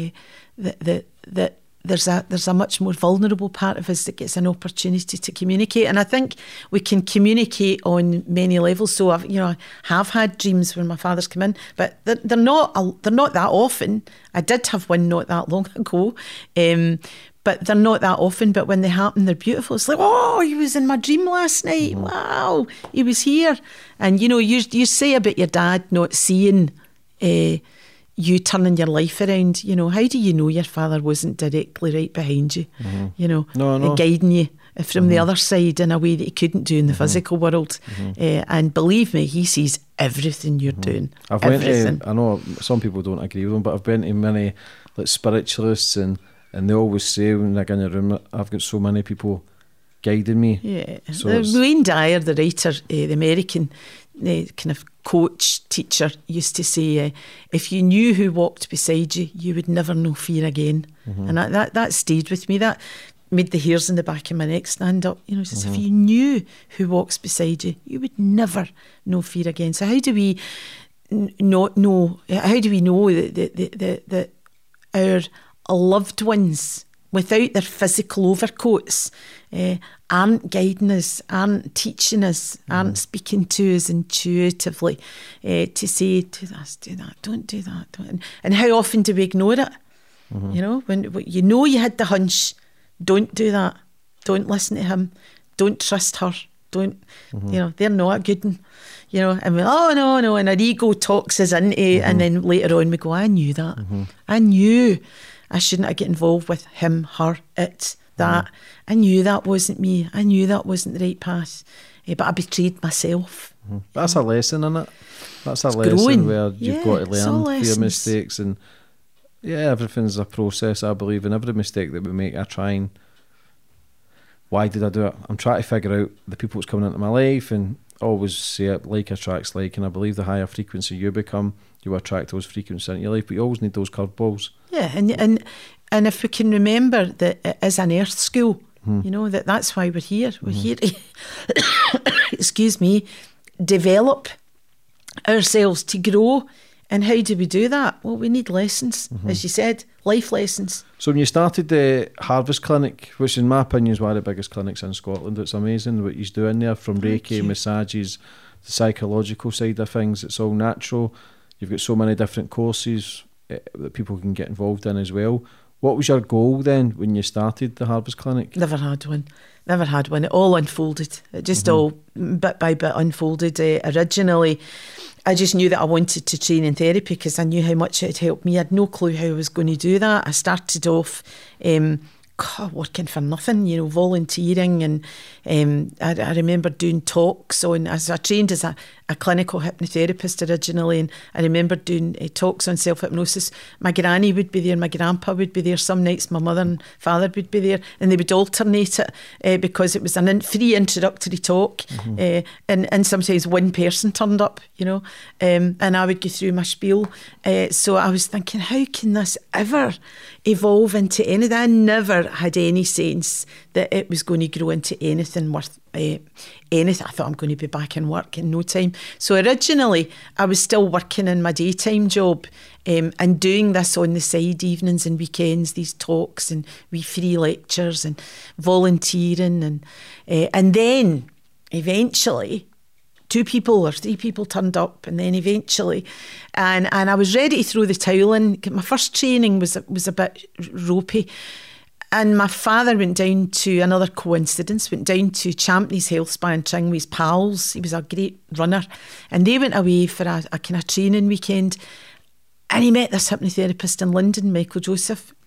that there's a much more vulnerable part of us that gets an opportunity to communicate. And I think we can communicate on many levels. So I have had dreams when my father's come in, but they're not that often. I did have one not that long ago, but they're not that often. But when they happen, they're beautiful. It's like, oh, he was in my dream last night. Wow, he was here. And you know, you say about your dad not seeing you turning your life around. You know, how do you know your father wasn't directly right behind you? You know, guiding you from the other side in a way that he couldn't do in the physical world. And believe me, he sees everything you're doing. I know some people don't agree with him, but I've been to many like spiritualists and they always say when I go in a room, I've got so many people guiding me. Yeah, so Wayne Dyer, the writer, the American kind of coach, teacher, used to say, if you knew who walked beside you, you would never know fear again. And that stayed with me. That made the hairs in the back of my neck stand up. You know, says, if you knew who walks beside you, you would never know fear again. So how do we not know? How do we know that our loved ones, without their physical overcoats, aren't guiding us, aren't teaching us, aren't speaking to us intuitively to say, do this, do that, don't do that. And how often do we ignore it? You know, when you know you had the hunch, don't do that, don't listen to him, don't trust her, don't, you know, they're not a good one. You know, and we, oh no, and our ego talks us into it, and then later on we go, I knew that. I knew I shouldn't have get involved with him, her, it, that. I knew that wasn't me. I knew that wasn't the right path. But I betrayed myself. That's a lesson, isn't it? That's a lesson growing. Where you've got to learn from your mistakes. And yeah, everything's a process, I believe. And every mistake that we make, I try and, why did I do it? I'm trying to figure out the people that's coming into my life, and always say it, like attracts like. And I believe the higher frequency you become, you attract those frequencies into your life, but you always need those curveballs. Yeah, and if we can remember that it is an earth school, you know, that's why we're here. We're here to, excuse me, develop ourselves, to grow. And how do we do that? Well, we need lessons, as you said, life lessons. So when you started the Harvest Clinic, which in my opinion is one of the biggest clinics in Scotland, it's amazing what you do in there, from Reiki, massages, the psychological side of things. It's all natural. You've got so many different courses that people can get involved in as well. What was your goal then when you started the Harvest Clinic? Never had one. It all unfolded. It just all bit by bit unfolded. Originally, I just knew that I wanted to train in therapy because I knew how much it had helped me. I had no clue how I was going to do that. I started off working for nothing, you know, volunteering, and I remember doing talks on, as I trained as a clinical hypnotherapist originally, and I remember doing talks on self-hypnosis. My granny would be there, my grandpa would be there, some nights my mother and father would be there, and they would alternate it because it was a free introductory talk, and sometimes one person turned up, you know, and I would go through my spiel. So I was thinking, how can this ever evolve into anything? I never had any sense that it was going to grow into anything worth anything. I thought I'm going to be back in work in no time. So originally I was still working in my daytime job, and doing this on the side, evenings and weekends, these talks and wee free lectures and volunteering, and then eventually 2 people or 3 people turned up, and then eventually, and I was ready to throw the towel in. My first training was a bit ropey, and my father went down to, another coincidence, went down to Champneys Health Spa in Tring with his pals. He was a great runner, and they went away for a kind of training weekend, and he met this hypnotherapist in London, Michael Joseph,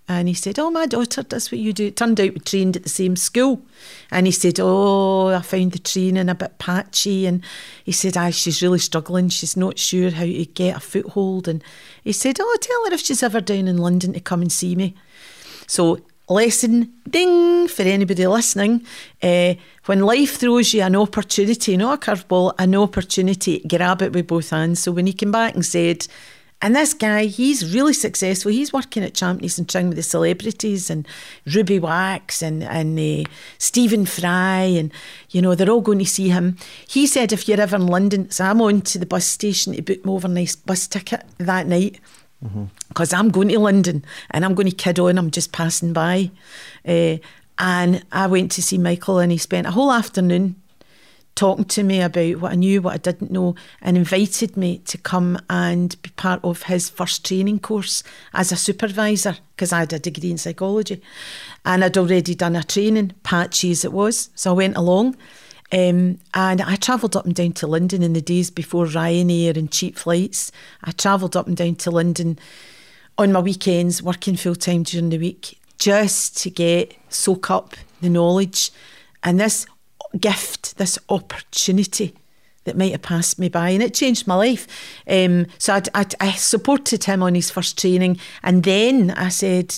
And he said, oh, my daughter does what you do. It turned out we trained at the same school. And he said, oh, I found the training a bit patchy. And he said, she's really struggling. She's not sure how to get a foothold. And he said, oh, tell her if she's ever down in London to come and see me. So lesson ding for anybody listening. When life throws you an opportunity, not a curveball, an opportunity, grab it with both hands. So when he came back and said, and this guy, he's really successful. He's working at Champneys and Ching with the celebrities and Ruby Wax and Stephen Fry, and, you know, they're all going to see him. He said, if you're ever in London, so I'm on to the bus station to book my overnight bus ticket that night, because I'm going to London and I'm going to kid on, I'm just passing by. And I went to see Michael, and he spent a whole afternoon talking to me about what I knew, what I didn't know, and invited me to come and be part of his first training course as a supervisor, because I had a degree in psychology and I'd already done a training, patchy as it was. So I went along, and I travelled up and down to London in the days before Ryanair and cheap flights. I travelled up and down to London on my weekends, working full time during the week, just to soak up the knowledge and this gift, this opportunity that might have passed me by, and it changed my life. So I supported him on his first training, and then I said,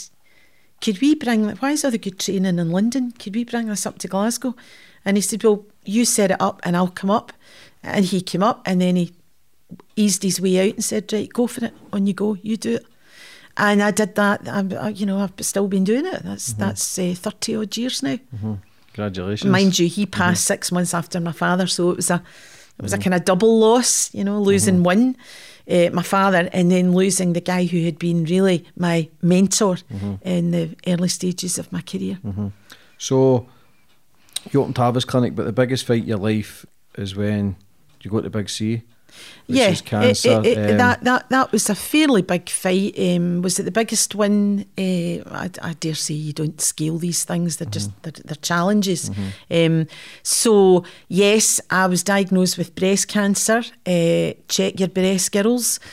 why is all the good training in London? Could we bring this up to Glasgow? And he said, well, you set it up and I'll come up. And he came up, and then he eased his way out and said, right, go for it, on you go, you do it. And I did that. I've still been doing it. That's 30 odd years now. Congratulations. Mind you, he passed 6 months after my father, so it was a kind of double loss, you know, losing one, my father, and then losing the guy who had been really my mentor in the early stages of my career. So you opened Harvest Clinic, but the biggest fight in your life is when you go to Big C. Which is cancer. That was a fairly big fight. Was it the biggest one? I dare say you don't scale these things. They're just they're challenges. So yes, I was diagnosed with breast cancer. Check your breast, girls.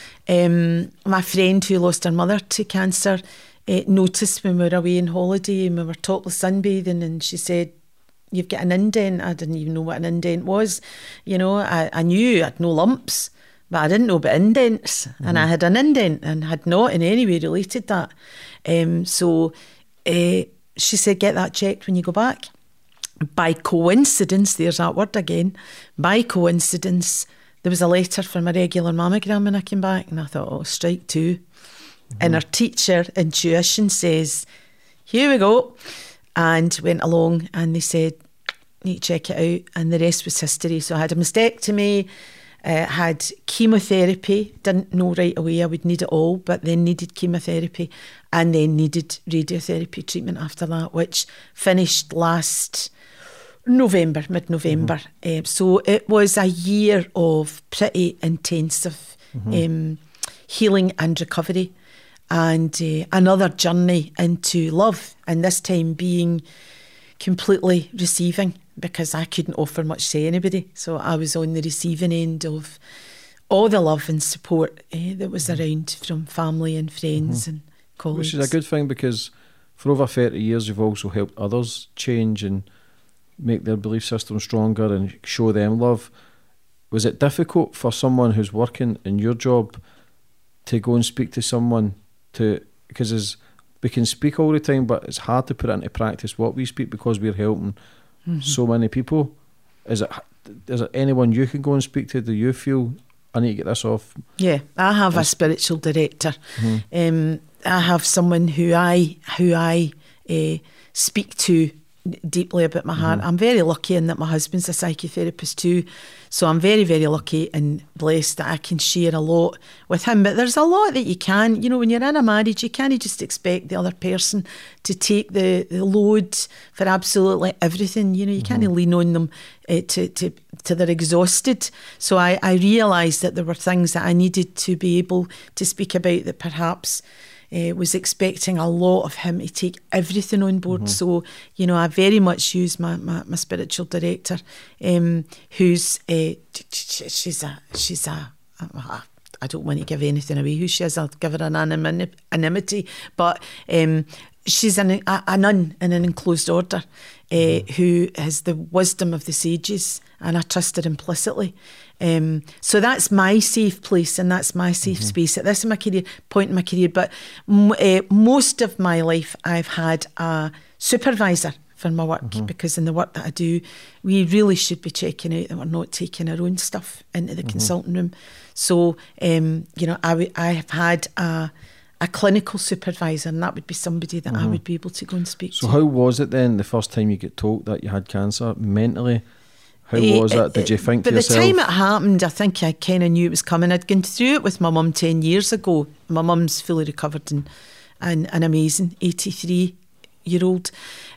My friend who lost her mother to cancer noticed when we were away on holiday and we were topless sunbathing, and she said, you've got an indent. I didn't even know what an indent was. You know, I knew I had no lumps, but I didn't know about indents. And I had an indent and had not in any way related that. So she said, get that checked when you go back. By coincidence, there's that word again, by coincidence, there was a letter for my regular mammogram when I came back, and I thought, oh, strike two. And our teacher in tuition says, here we go. And went along, and they said, need to check it out, and the rest was history. So I had a mastectomy, had chemotherapy, didn't know right away I would need it all, but then needed chemotherapy, and then needed radiotherapy treatment after that, which finished last November, mid-November. So it was a year of pretty intensive healing and recovery. And another journey into love, and this time being completely receiving, because I couldn't offer much to anybody. So I was on the receiving end of all the love and support that was around from family and friends and colleagues. Which is a good thing, because for over 30 years you've also helped others change and make their belief system stronger and show them love. Was it difficult for someone who's working in your job to go and speak to someone because we can speak all the time, but it's hard to put it into practice what we speak, because we're helping so many people? Is there anyone you can go and speak to? Do you feel I need to get this off? Yeah, I have a spiritual director. I have someone who I speak to deeply about my heart. I'm very lucky in that my husband's a psychotherapist too, so I'm very, very lucky and blessed that I can share a lot with him. But there's a lot that you can, you know, when you're in a marriage, you can't just expect the other person to take the load for absolutely everything. You know, you can't lean on them to they're exhausted. So I realised that there were things that I needed to be able to speak about that perhaps was expecting a lot of him to take everything on board. So, you know, I very much use my spiritual director, who's she's a I don't want to give anything away who she is. I'll give her an anonymity, but she's a nun in an enclosed order who has the wisdom of the sages, and I trust her implicitly. So that's my safe place, and that's my safe space at this point in my career. But most of my life I've had a supervisor for my work, because in the work that I do, we really should be checking out that we're not taking our own stuff into the consulting room. So, I have had a clinical supervisor, and that would be somebody that I would be able to go and speak to. So how was it then the first time you get told that you had cancer mentally? How was it? Did you think to yourself? By the time it happened, I think I kind of knew it was coming. I'd gone through it with my mum 10 years ago. My mum's fully recovered and an amazing 83-year-old.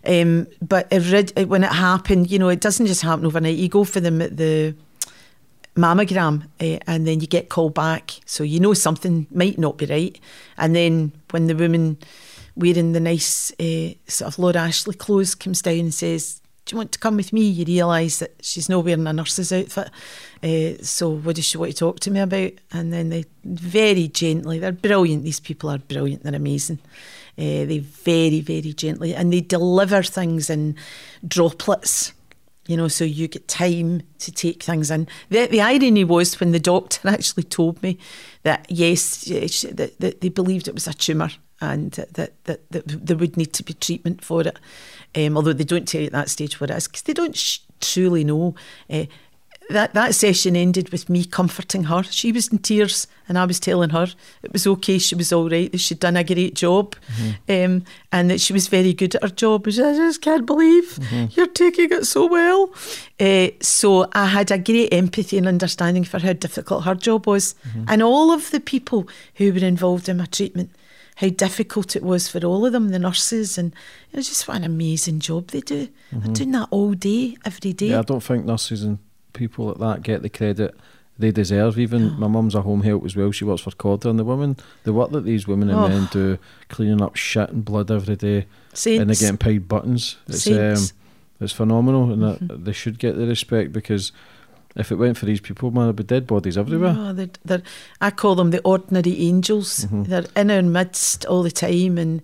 But when it happened, it doesn't just happen overnight. You go for the mammogram and then you get called back. So something might not be right. And then when the woman wearing the nice sort of Laura Ashley clothes comes down and says, "Do you want to come with me?" you realise that she's not wearing a nurse's outfit. So what does she want to talk to me about? And then they very gently, they're brilliant, these people are brilliant, they're amazing. They very, very gently, and they deliver things in droplets, so you get time to take things in. The irony was when the doctor actually told me that, yes, that they believed it was a tumour, and that there would need to be treatment for it. Although they don't tell you at that stage what it is, because they don't truly know. That session ended with me comforting her. She was in tears, and I was telling her it was okay, she was all right, that she'd done a great job, and that she was very good at her job. I just can't believe you're taking it so well. So I had a great empathy and understanding for how difficult her job was, and all of the people who were involved in my treatment, how difficult it was for all of them, the nurses, and it was just what an amazing job they do. They're doing that all day, every day. Yeah, I don't think nurses and people like that get the credit they deserve. Even my mum's a home help as well. She works for Corda, and the work that these women and men do, cleaning up shit and blood every day, Saints. And they're getting paid buttons. It's phenomenal, and they should get the respect, because if it went for these people, man, there'd be dead bodies everywhere. No, I call them the ordinary angels. They're in our midst all the time, and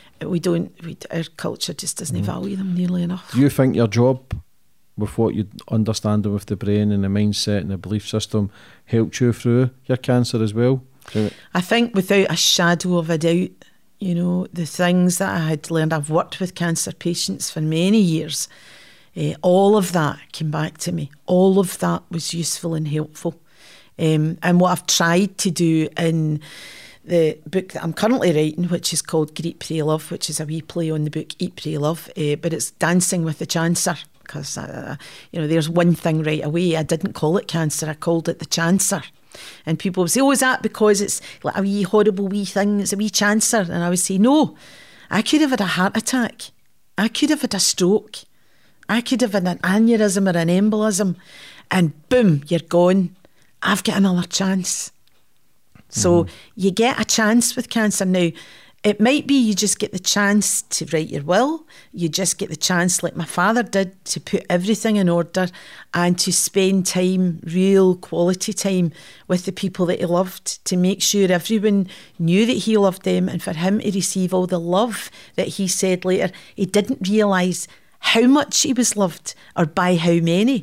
our culture just doesn't value them nearly enough. Do you think your job, with what you understand with the brain and the mindset and the belief system, helped you through your cancer as well? I think without a shadow of a doubt, the things that I had learned, I've worked with cancer patients for many years, all of that came back to me. All of that was useful and helpful. And what I've tried to do in the book that I'm currently writing, which is called Greet, Pray, Love, which is a wee play on the book Eat, Pray, Love, but it's dancing with the chancer. Because, there's one thing right away. I didn't call it cancer, I called it the chancer. And people would say, is that because it's like a wee horrible wee thing, it's a wee chancer? And I would say, no, I could have had a heart attack. I could have had a stroke. I could have had an aneurysm or an embolism. And boom, you're gone. I've got another chance. So you get a chance with cancer. Now, it might be you just get the chance to write your will. You just get the chance, like my father did, to put everything in order and to spend time, real quality time, with the people that he loved, to make sure everyone knew that he loved them, and for him to receive all the love that he said later he didn't realise how much he was loved or by how many.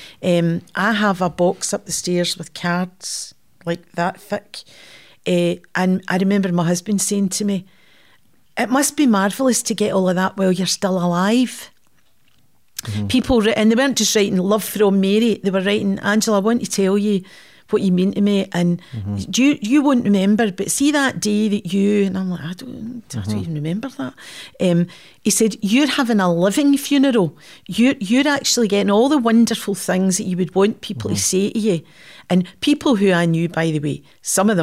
I have a box up the stairs with cards like that thick. And I remember my husband saying to me, it must be marvellous to get all of that while you're still alive. People, and they weren't just writing love from Mary, they were writing, Angela, I want to tell you what you mean to me, and you won't remember, but see that day that you, and I'm like, I don't even remember that. He said, you're having a living funeral. You're actually getting all the wonderful things that you would want people to say to you. And people who I knew, by the way, some of them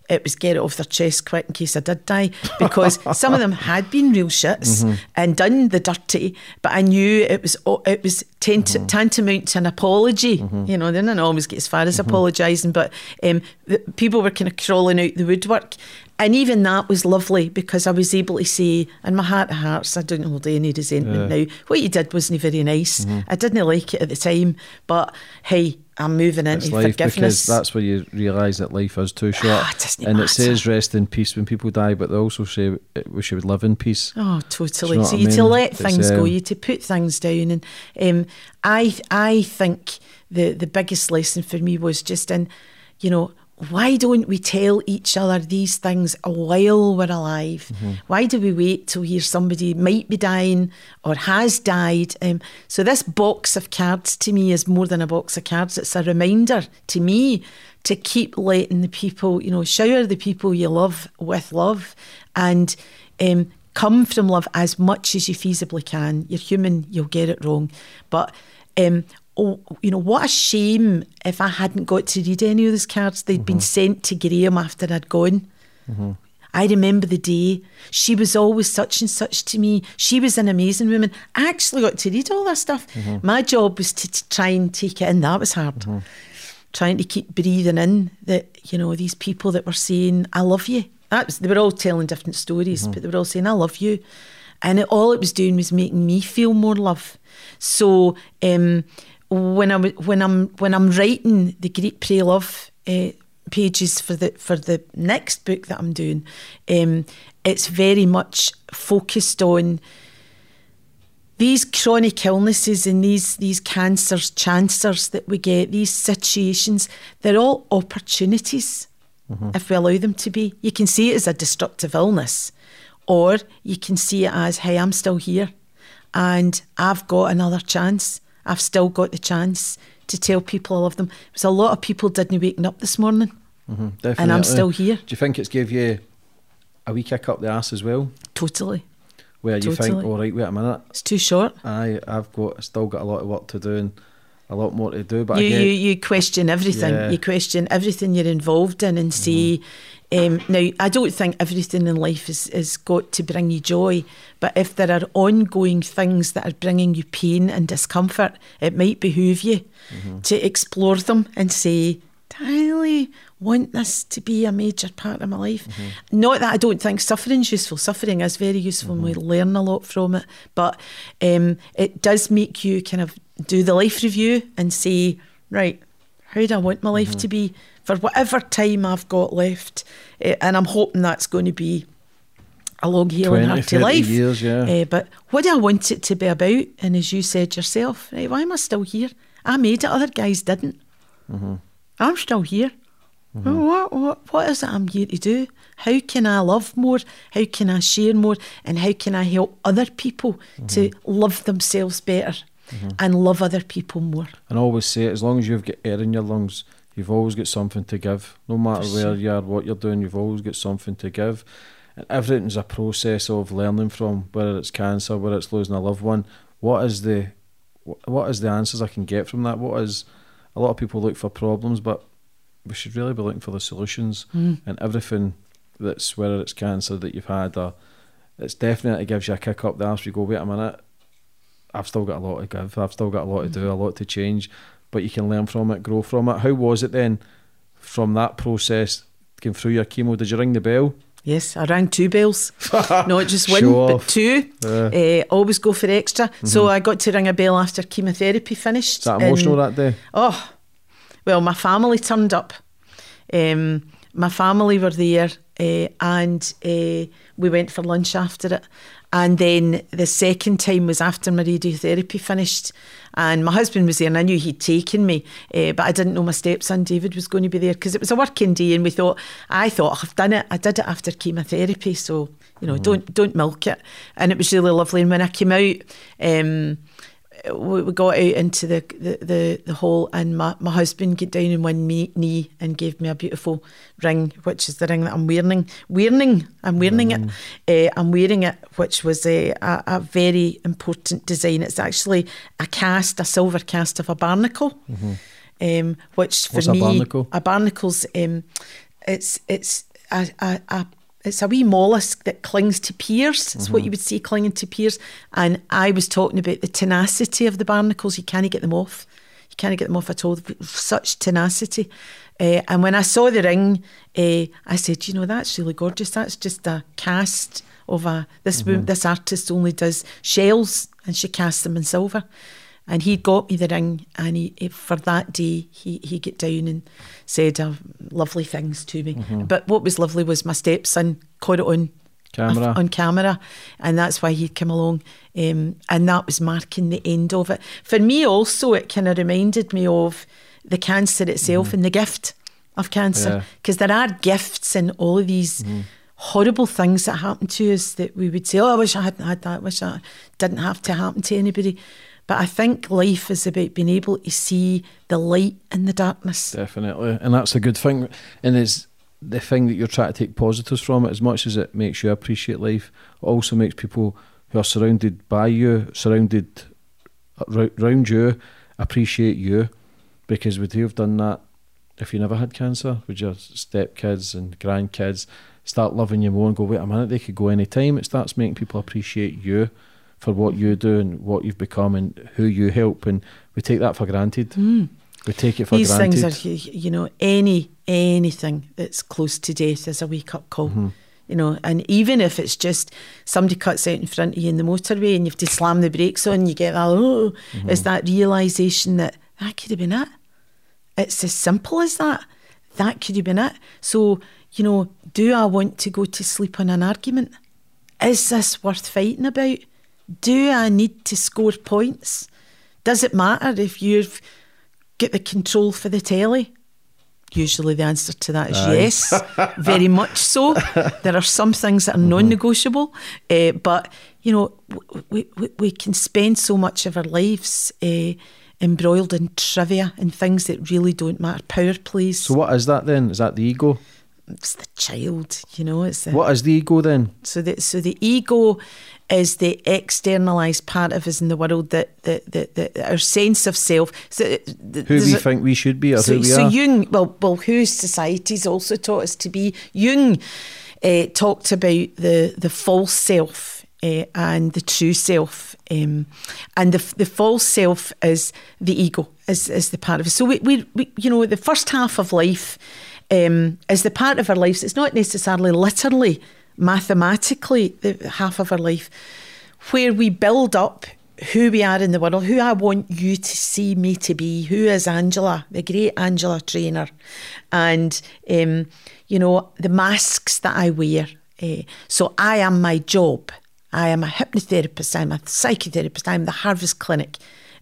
it was get it off their chest quick in case I did die, because some of them had been real shits and done the dirty, but I knew it was tantamount to an apology. You know, they didn't always get as far as apologising, but people were kind of crawling out the woodwork. And even that was lovely, because I was able to say, in my heart of hearts, I don't hold any resentment now. What you did wasn't very nice. I didn't like it at the time, but hey, I'm moving into forgiveness. Because that's where you realise that life is too short. And it says rest in peace when people die, but they also say we should live in peace. Oh, totally. So you to let things go, you to put things down. And I think the biggest lesson for me was just in, you know, why don't we tell each other these things while we're alive? Why do we wait till we hear somebody might be dying or has died? So this box of cards to me is more than a box of cards. It's a reminder to me to keep letting the people, you know, shower the people you love with love, and come from love as much as you feasibly can. You're human, you'll get it wrong. But oh, you know, what a shame if I hadn't got to read any of those cards. They'd been sent to Graham after I'd gone. I remember the day. She was always such and such to me. She was an amazing woman. I actually got to read all that stuff. My job was to try and take it in. That was hard. Trying to keep breathing in that, you know, these people that were saying, I love you. They were all telling different stories, but they were all saying, I love you. And all it was doing was making me feel more love. So, when I'm writing the Great Pray Love pages for the next book that I'm doing, it's very much focused on these chronic illnesses and these cancers, chancers that we get, these situations. They're all opportunities if we allow them to be. You can see it as a destructive illness, or you can see it as, hey, I'm still here and I've got another chance. I've still got the chance to tell people I love them. There's a lot of people didn't waking up this morning, definitely. And I'm still here. Do you think it's gave you a wee kick up the arse as well? Totally. Where you think, all right, wait a minute, it's too short. I've still got a lot of work to do and a lot more to do. But you question everything. Yeah. You question everything you're involved in and say, now, I don't think everything in life is got to bring you joy, but if there are ongoing things that are bringing you pain and discomfort, it might behoove you to explore them and say, do I really want this to be a major part of my life? Not that I don't think suffering's useful. Suffering is very useful and we learn a lot from it, but it does make you kind of do the life review and say, right, how do I want my life to be for whatever time I've got left? And I'm hoping that's going to be a long, healing, hearty life. Years, yeah. But what do I want it to be about? And as you said yourself, right, why am I still here? I made it, other guys didn't. I'm still here. What is it I'm here to do? How can I love more? How can I share more? And how can I help other people to love themselves better and love other people more? And I always say, as long as you've got air in your lungs, you've always got something to give. No matter where you are, what you're doing, you've always got something to give. And everything's a process of learning from, whether it's cancer, whether it's losing a loved one. What is the answers I can get from that? A lot of people look for problems, but we should really be looking for the solutions. And everything that's, whether it's cancer that you've had, or it's definitely, it gives you a kick up the arse. You go, wait a minute, I've still got a lot to give, I've still got a lot to do, a lot to change, but you can learn from it, grow from it. How was it then from that process, came through your chemo? Did you ring the bell? Yes, I rang 2 bells. Not just one, but 2. Always go for extra. So I got to ring a bell after chemotherapy finished. Was that emotional that day? Oh, well, my family turned up. My family were there, and we went for lunch after it. And then the second time was after my radiotherapy finished, and my husband was there, and I knew he'd taken me, but I didn't know my stepson David was going to be there, because it was a working day, and I thought I've done it. I did it after chemotherapy, so don't milk it. And it was really lovely. And when I came out, we got out into the hall, and my husband got down on one knee and gave me a beautiful ring, which is the ring that I'm wearing. I'm wearing it, which was a very important design. It's actually a silver cast of a barnacle, which for What's me, a barnacle? A barnacle's it's it's a wee mollusk that clings to piers. It's what you would see clinging to piers. And I was talking about the tenacity of the barnacles. You can't get them off. You can't get them off at all. Such tenacity. And when I saw the ring, I said, that's really gorgeous. That's just a cast of this artist only does shells, and she casts them in silver. And he got me the ring, and he for that day he got down and said lovely things to me. But what was lovely was my stepson caught it on camera, and that's why he'd come along, and that was marking the end of it. For me also, it kind of reminded me of the cancer itself and the gift of cancer, because there are gifts in all of these horrible things that happen to us that we would say, I wish I hadn't had that, I wish that didn't have to happen to anybody. But I think life is about being able to see the light in the darkness. Definitely. And that's a good thing. And it's the thing that you're trying to take positives from it. As much as it makes you appreciate life, it also makes people who are surrounded by you, surrounded around you, appreciate you. Because would you have done that if you never had cancer? Would your stepkids and grandkids start loving you more and go, wait a minute, they could go any time? It starts making people appreciate you for what you do and what you've become and who you help, and we take that for granted. We take it for granted. These things are, anything that's close to death is a wake-up call. And even if it's just somebody cuts out in front of you in the motorway and you have to slam the brakes on, you get that, it's that realisation that could have been it. It's as simple as that. That could have been it. So, do I want to go to sleep on an argument? Is this worth fighting about? Do I need to score points? Does it matter if you've got the control for the telly? Usually the answer to that is yes, very much so. There are some things that are non-negotiable, but we can spend so much of our lives embroiled in trivia and things that really don't matter. Power plays. So what is that then? Is that the ego? It's the child, What is the ego then? So the ego is the externalised part of us in the world, that our sense of self. So who we think we should be, or who we are. So Jung, well, who society's also taught us to be. Jung talked about the false self and the true self, and the false self is the ego, is the part of us. So we the first half of life is the part of our lives. It's not necessarily literally, mathematically, the half of our life where we build up who we are in the world, who I want you to see me to be. Who is Angela, the great Angela Trainer, and the masks that I wear. So I am my job. I am a hypnotherapist. I'm a psychotherapist. I'm the Harvest Clinic.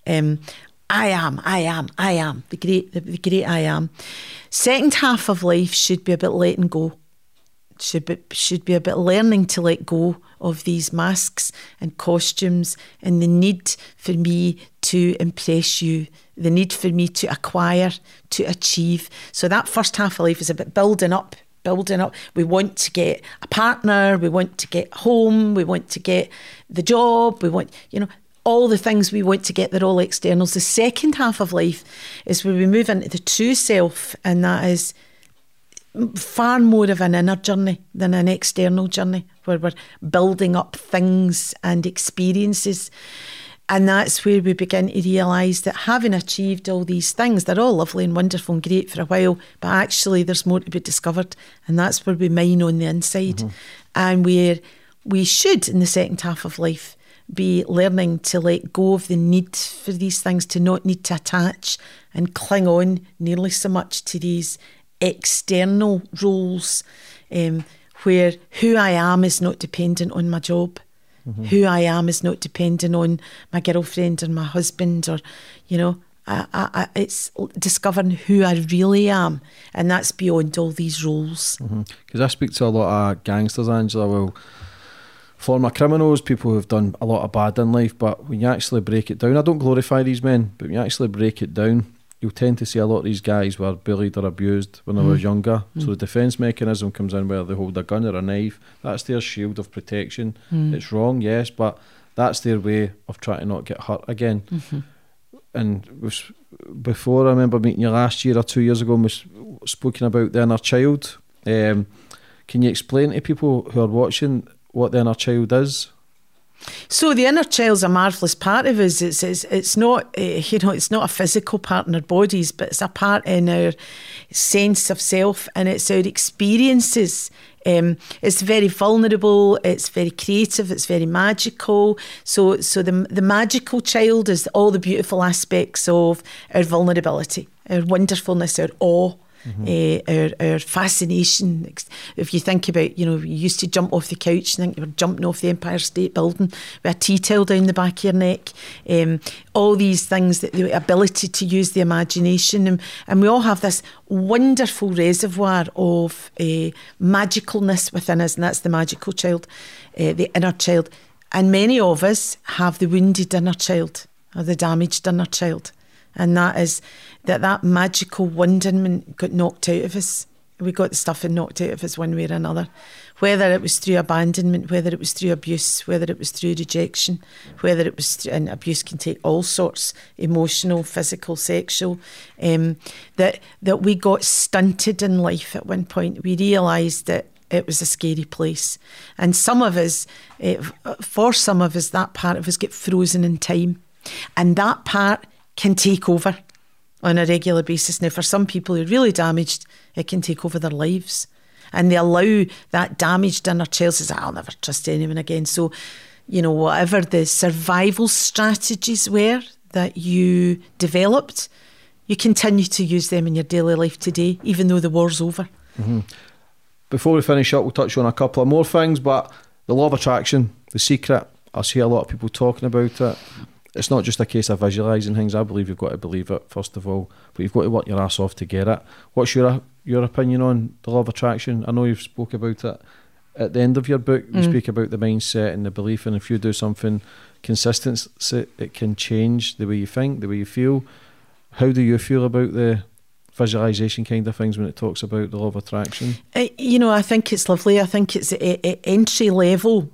I am the great I am. Second half of life should be about letting go. Should be about learning to let go of these masks and costumes and the need for me to impress you, the need for me to acquire, to achieve. So that first half of life is about building up. We want to get a partner, we want to get home, we want to get the job, we want, all the things we want to get, they're all externals. The second half of life is where we move into the true self, and that is far more of an inner journey than an external journey, where we're building up things and experiences. And that's where we begin to realise that having achieved all these things, they're all lovely and wonderful and great for a while, but actually there's more to be discovered, and that's where we mine on the inside. And where we should, in the second half of life, be learning to let go of the need for these things, to not need to attach and cling on nearly so much to these external roles, where who I am is not dependent on my job. Who I am is not dependent on my girlfriend or my husband, or it's discovering who I really am, and that's beyond all these roles. Because I speak to a lot of gangsters, Angela. Well, former criminals, people who've done a lot of bad in life, but when you actually break it down, I don't glorify these men, but when you actually break it down, you'll tend to see a lot of these guys were bullied or abused when they were younger. So the defence mechanism comes in where they hold a gun or a knife. That's their shield of protection. It's wrong, yes, but that's their way of trying to not get hurt again. And before, I remember meeting you last year or 2 years ago, and we spoken about the inner child. Can you explain to people who are watching what the inner child is? So the inner child's a marvellous part of us. It's not it's not a physical part in our bodies, but it's a part in our sense of self, and it's our experiences. It's very vulnerable, it's very creative, it's very magical. So the magical child is all the beautiful aspects of our vulnerability, our wonderfulness, our awe. Our fascination. If you think about, you used to jump off the couch and think you were jumping off the Empire State Building with a tea towel down the back of your neck. All these things, the ability to use the imagination, and we all have this wonderful reservoir of magicalness within us, and that's the magical child, the inner child. And many of us have the wounded inner child, or the damaged inner child. And that is that magical wonderment got knocked out of us. We got the stuff knocked out of us one way or another. Whether it was through abandonment, whether it was through abuse, whether it was through rejection, whether it was through, and abuse can take all sorts, emotional, physical, sexual, that we got stunted in life at one point. We realised that it was a scary place. And some of us, for some of us, that part of us get frozen in time. And that part can take over on a regular basis. Now, for some people who are really damaged, it can take over their lives. And they allow that damaged inner child to say, I'll never trust anyone again. So, whatever the survival strategies were that you developed, you continue to use them in your daily life today, even though the war's over. Mm-hmm. Before we finish up, we'll touch on a couple of more things, but the law of attraction, the secret, I see a lot of people talking about it. It's not just a case of visualising things. I believe you've got to believe it, first of all, but you've got to work your ass off to get it. What's your opinion on the law of attraction? I know you've spoke about it at the end of your book. You speak about the mindset and the belief, and if you do something consistent, it can change the way you think, the way you feel. How do you feel about the visualisation kind of things when it talks about the law of attraction? I think it's lovely. I think it's entry level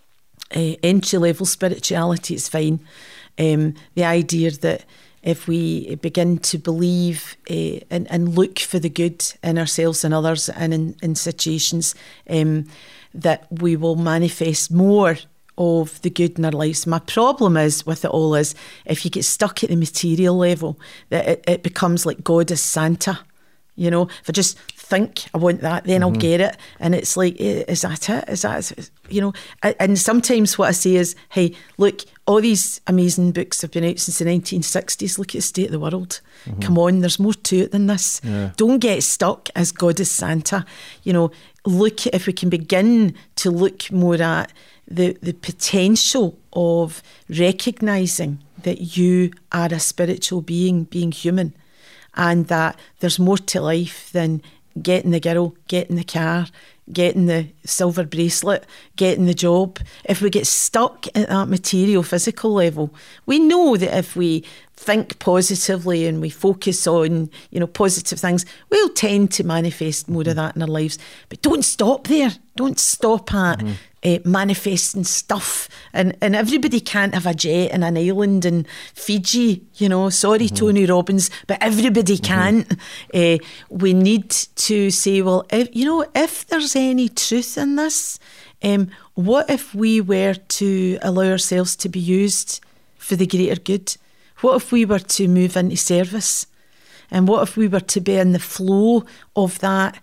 spirituality is fine. The idea that if we begin to believe and look for the good in ourselves and others and in situations, that we will manifest more of the good in our lives. My problem is with it all is if you get stuck at the material level, that it becomes like God is Santa. If I just think I want that, then I'll get it. And it's like, is that it? Is that, and sometimes what I say is, hey, look, all these amazing books have been out since the 1960s. Look at the state of the world. Come on, there's more to it than this. Yeah. Don't get stuck as God is Santa. Look, if we can begin to look more at the potential of recognising that you are a spiritual being human, and that there's more to life than getting the girl, getting the car, getting the silver bracelet, getting the job. If we get stuck at that material, physical level, we know that if we think positively and we focus on, positive things, we'll tend to manifest more of that in our lives. But don't stop there. Don't stop at manifesting stuff. And everybody can't have a jet in an island in Fiji, sorry, Tony Robbins, but everybody can't. We need to say, well, if there's any truth in this, what if we were to allow ourselves to be used for the greater good? What if we were to move into service? And what if we were to be in the flow of that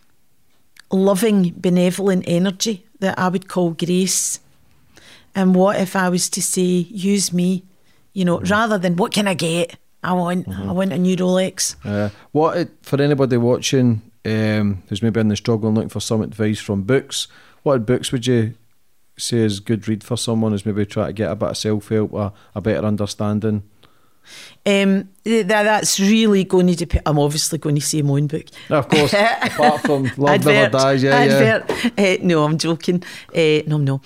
loving, benevolent energy that I would call grace? And what if I was to say, use me, rather than what can I get? I want a new Rolex. For anybody watching who's maybe in the struggle and looking for some advice from books, what books would you say is good read for someone who's maybe trying to get a bit of self-help or a better understanding? That's really going to depend. I'm obviously going to say my own book. Of course, apart from Love Never Dies. No, I'm joking. No.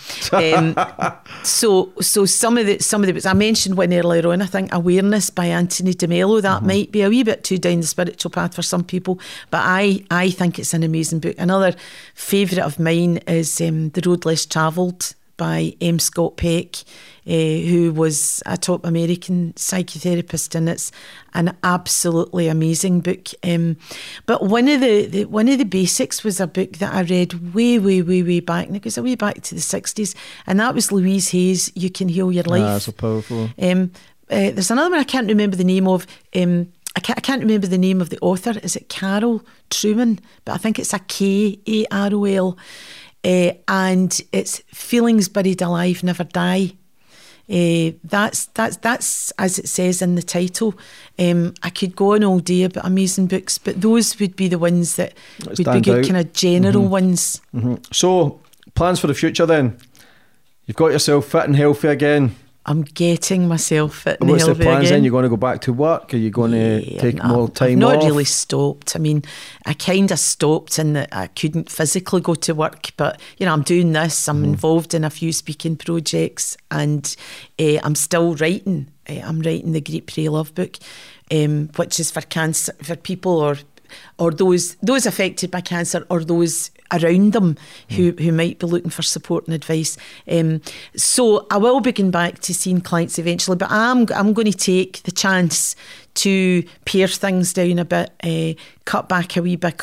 So some of the books I mentioned one earlier on, I think Awareness by Anthony DeMello, that might be a wee bit too down the spiritual path for some people, but I think it's an amazing book. Another favourite of mine is The Road Less Travelled by M. Scott Peck, who was a top American psychotherapist, and it's an absolutely amazing book. But one of the basics was a book that I read way back, and it goes way back to the 60s, and that was Louise Hay's You Can Heal Your Life. That's so powerful. There's another one I can't remember the name of. I can't remember the name of the author. Is it Carol Trueman? But I think it's a Karol. And it's Feelings Buried Alive Never Die. That's as it says in the title. I could go on all day about amazing books, but those would be the ones that would be good, kind of general ones. So, plans for the future then? You've got yourself fit and healthy again. I'm getting myself fit and healthy again. What's the plans then? You're going to go back to work? Are you going to take more time off? I've not really stopped. I mean, I kind of stopped in that I couldn't physically go to work, but, I'm doing this. I'm involved in a few speaking projects, and I'm still writing. I'm writing the Great Pray Love book, which is for cancer, for people or those affected by cancer, or those around them who might be looking for support and advice. So I will be going back to seeing clients eventually, but I'm going to take the chance to pare things down a bit, cut back a wee bit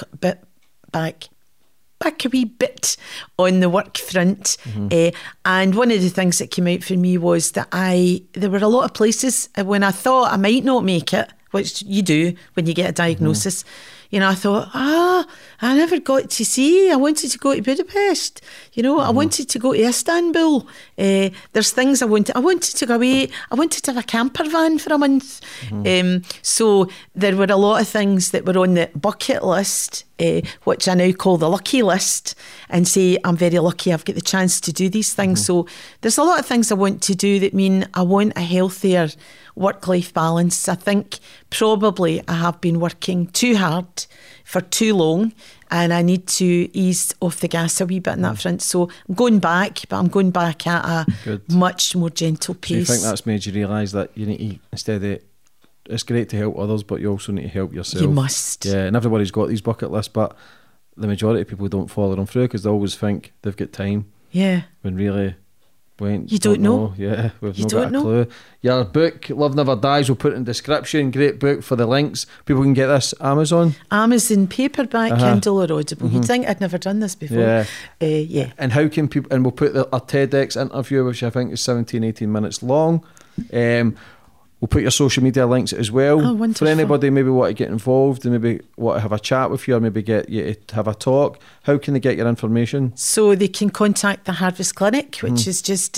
on the work front. And one of the things that came out for me was that there were a lot of places when I thought I might not make it, which you do when you get a diagnosis. I thought, I never got to see. I wanted to go to Budapest. I wanted to go to Istanbul. There's things I wanted. I wanted to go away. I wanted to have a camper van for a month. So there were a lot of things that were on the bucket list, which I now call the lucky list, and say I'm very lucky I've got the chance to do these things. So there's a lot of things I want to do that mean I want a healthier work-life balance. I think probably I have been working too hard for too long, and I need to ease off the gas a wee bit in that front. So I'm going back, but I'm going back at a much more gentle pace. So you think that's made you realise that you need to, instead of, it's great to help others, but you also need to help yourself. You must. Yeah, and everybody's got these bucket lists, but the majority of people don't follow them through because they always think they've got time. Yeah. When really... You don't know. Yeah, we've not got a clue. Your book, Love Never Dies, we'll put it in the description. Great book for the links. People can get this Amazon paperback, Kindle or Audible. You'd think I'd never done this before. Yeah. And how can people, and we'll put a TEDx interview, which I think is 17-18 minutes long. We'll put your social media links as well. Oh, wonderful. For anybody maybe want to get involved and maybe want to have a chat with you or maybe get you to have a talk, how can they get your information? So they can contact the Harvest Clinic, which is just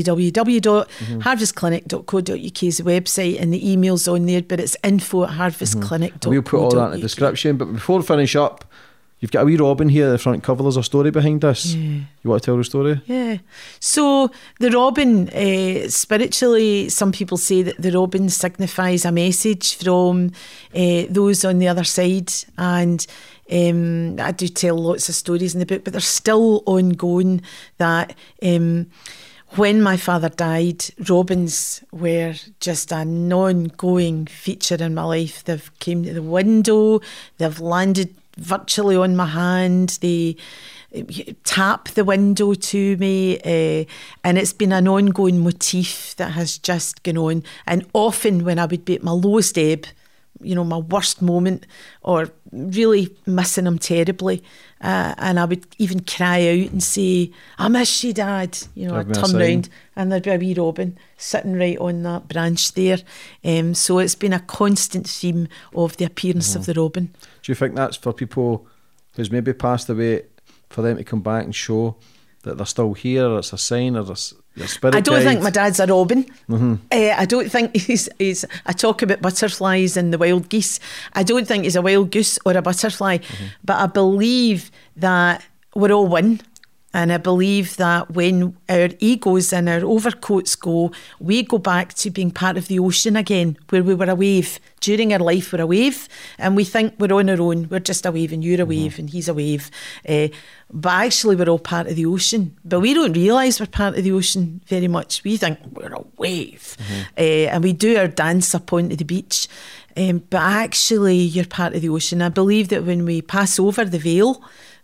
www.harvestclinic.co.uk is the website, and the email's on there, but it's info@harvestclinic.co.uk. We'll put all that in the description. But before we finish up, you've got a wee robin here at the front cover. There's a story behind this. Yeah. You want to tell the story? Yeah. So the robin, spiritually, some people say that the robin signifies a message from those on the other side. And I do tell lots of stories in the book, but they're still ongoing. That when my father died, robins were just an ongoing feature in my life. They've came to the window, they've landed virtually on my hand, they tap the window to me, and it's been an ongoing motif that has just gone on. And often when I would be at my lowest ebb, my worst moment, or really missing him terribly, and I would even cry out and say, I miss you, Dad. I'd turn round and there'd be a wee robin sitting right on that branch there. So it's been a constant theme of the appearance of the robin. Do you think that's for people who's maybe passed away, for them to come back and show that they're still here, or it's a sign, or your spirit I don't guide? think my dad's a robin. I don't think he's I talk about butterflies and the wild geese. I don't think he's a wild goose or a butterfly, but I believe that we're all one. And I believe that when our egos and our overcoats go, we go back to being part of the ocean again, where we were a wave. During our life, we're a wave, and we think we're on our own. We're just a wave, and you're a wave, and he's a wave. But actually, we're all part of the ocean. But we don't realise we're part of the ocean very much. We think we're a wave. And we do our dance up onto the beach. But actually, you're part of the ocean. I believe that when we pass over the veil,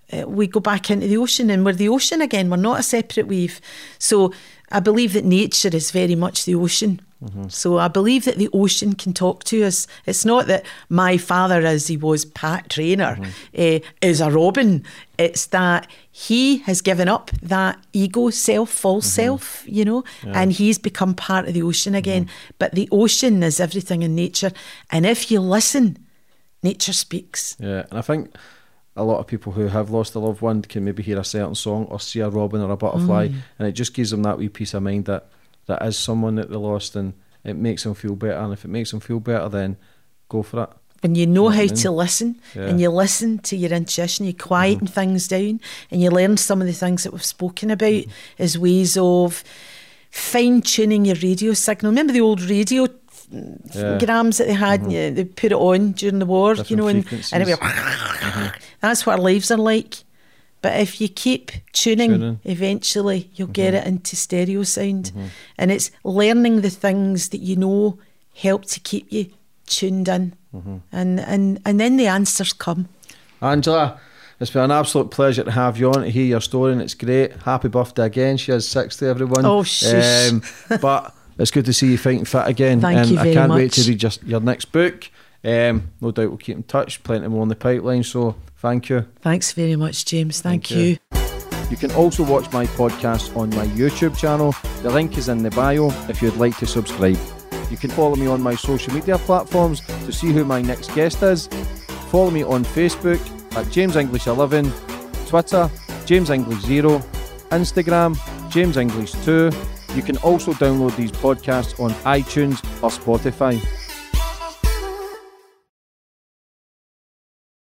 we go back into the ocean, and we're the ocean again. We're not a separate wave. So I believe that nature is very much the ocean. So I believe that the ocean can talk to us. It's not that my father, as he was Pat Traynor, is a robin. It's that he has given up that ego self, false self, you know, and he's become part of the ocean again. But the ocean is everything in nature. And if you listen, nature speaks. Yeah, and I think a lot of people who have lost a loved one can maybe hear a certain song or see a robin or a butterfly, and it just gives them that wee peace of mind that is someone that they lost, and it makes them feel better. And if it makes them feel better, then go for it. When you know how to listen, and you listen to your intuition, you quieten things down, and you learn some of the things that we've spoken about as ways of fine-tuning your radio signal. Remember the old radio grams that they had, and they put it on during the war, Different you know, and frequencies. that's what our lives are like. But if you keep tuning, eventually you'll get it into stereo sound. And it's learning the things that you know help to keep you tuned in. And then the answers come. Angela, it's been an absolute pleasure to have you on, to hear your story, and it's great. Happy birthday again. She is 60, everyone. Oh, shush. But it's good to see you fighting fit again. Thank you very I can't much. wait to read your next book. No doubt we'll keep in touch. Plenty more on the pipeline, so thank you. Thanks very much, James. Thank you. You can also watch my podcast on my YouTube channel. The link is in the bio if you'd like to subscribe. You can follow me on my social media platforms to see who my next guest is. Follow me on Facebook at James English 11, Twitter James English 0, Instagram James English 2. You can also download these podcasts on iTunes or Spotify.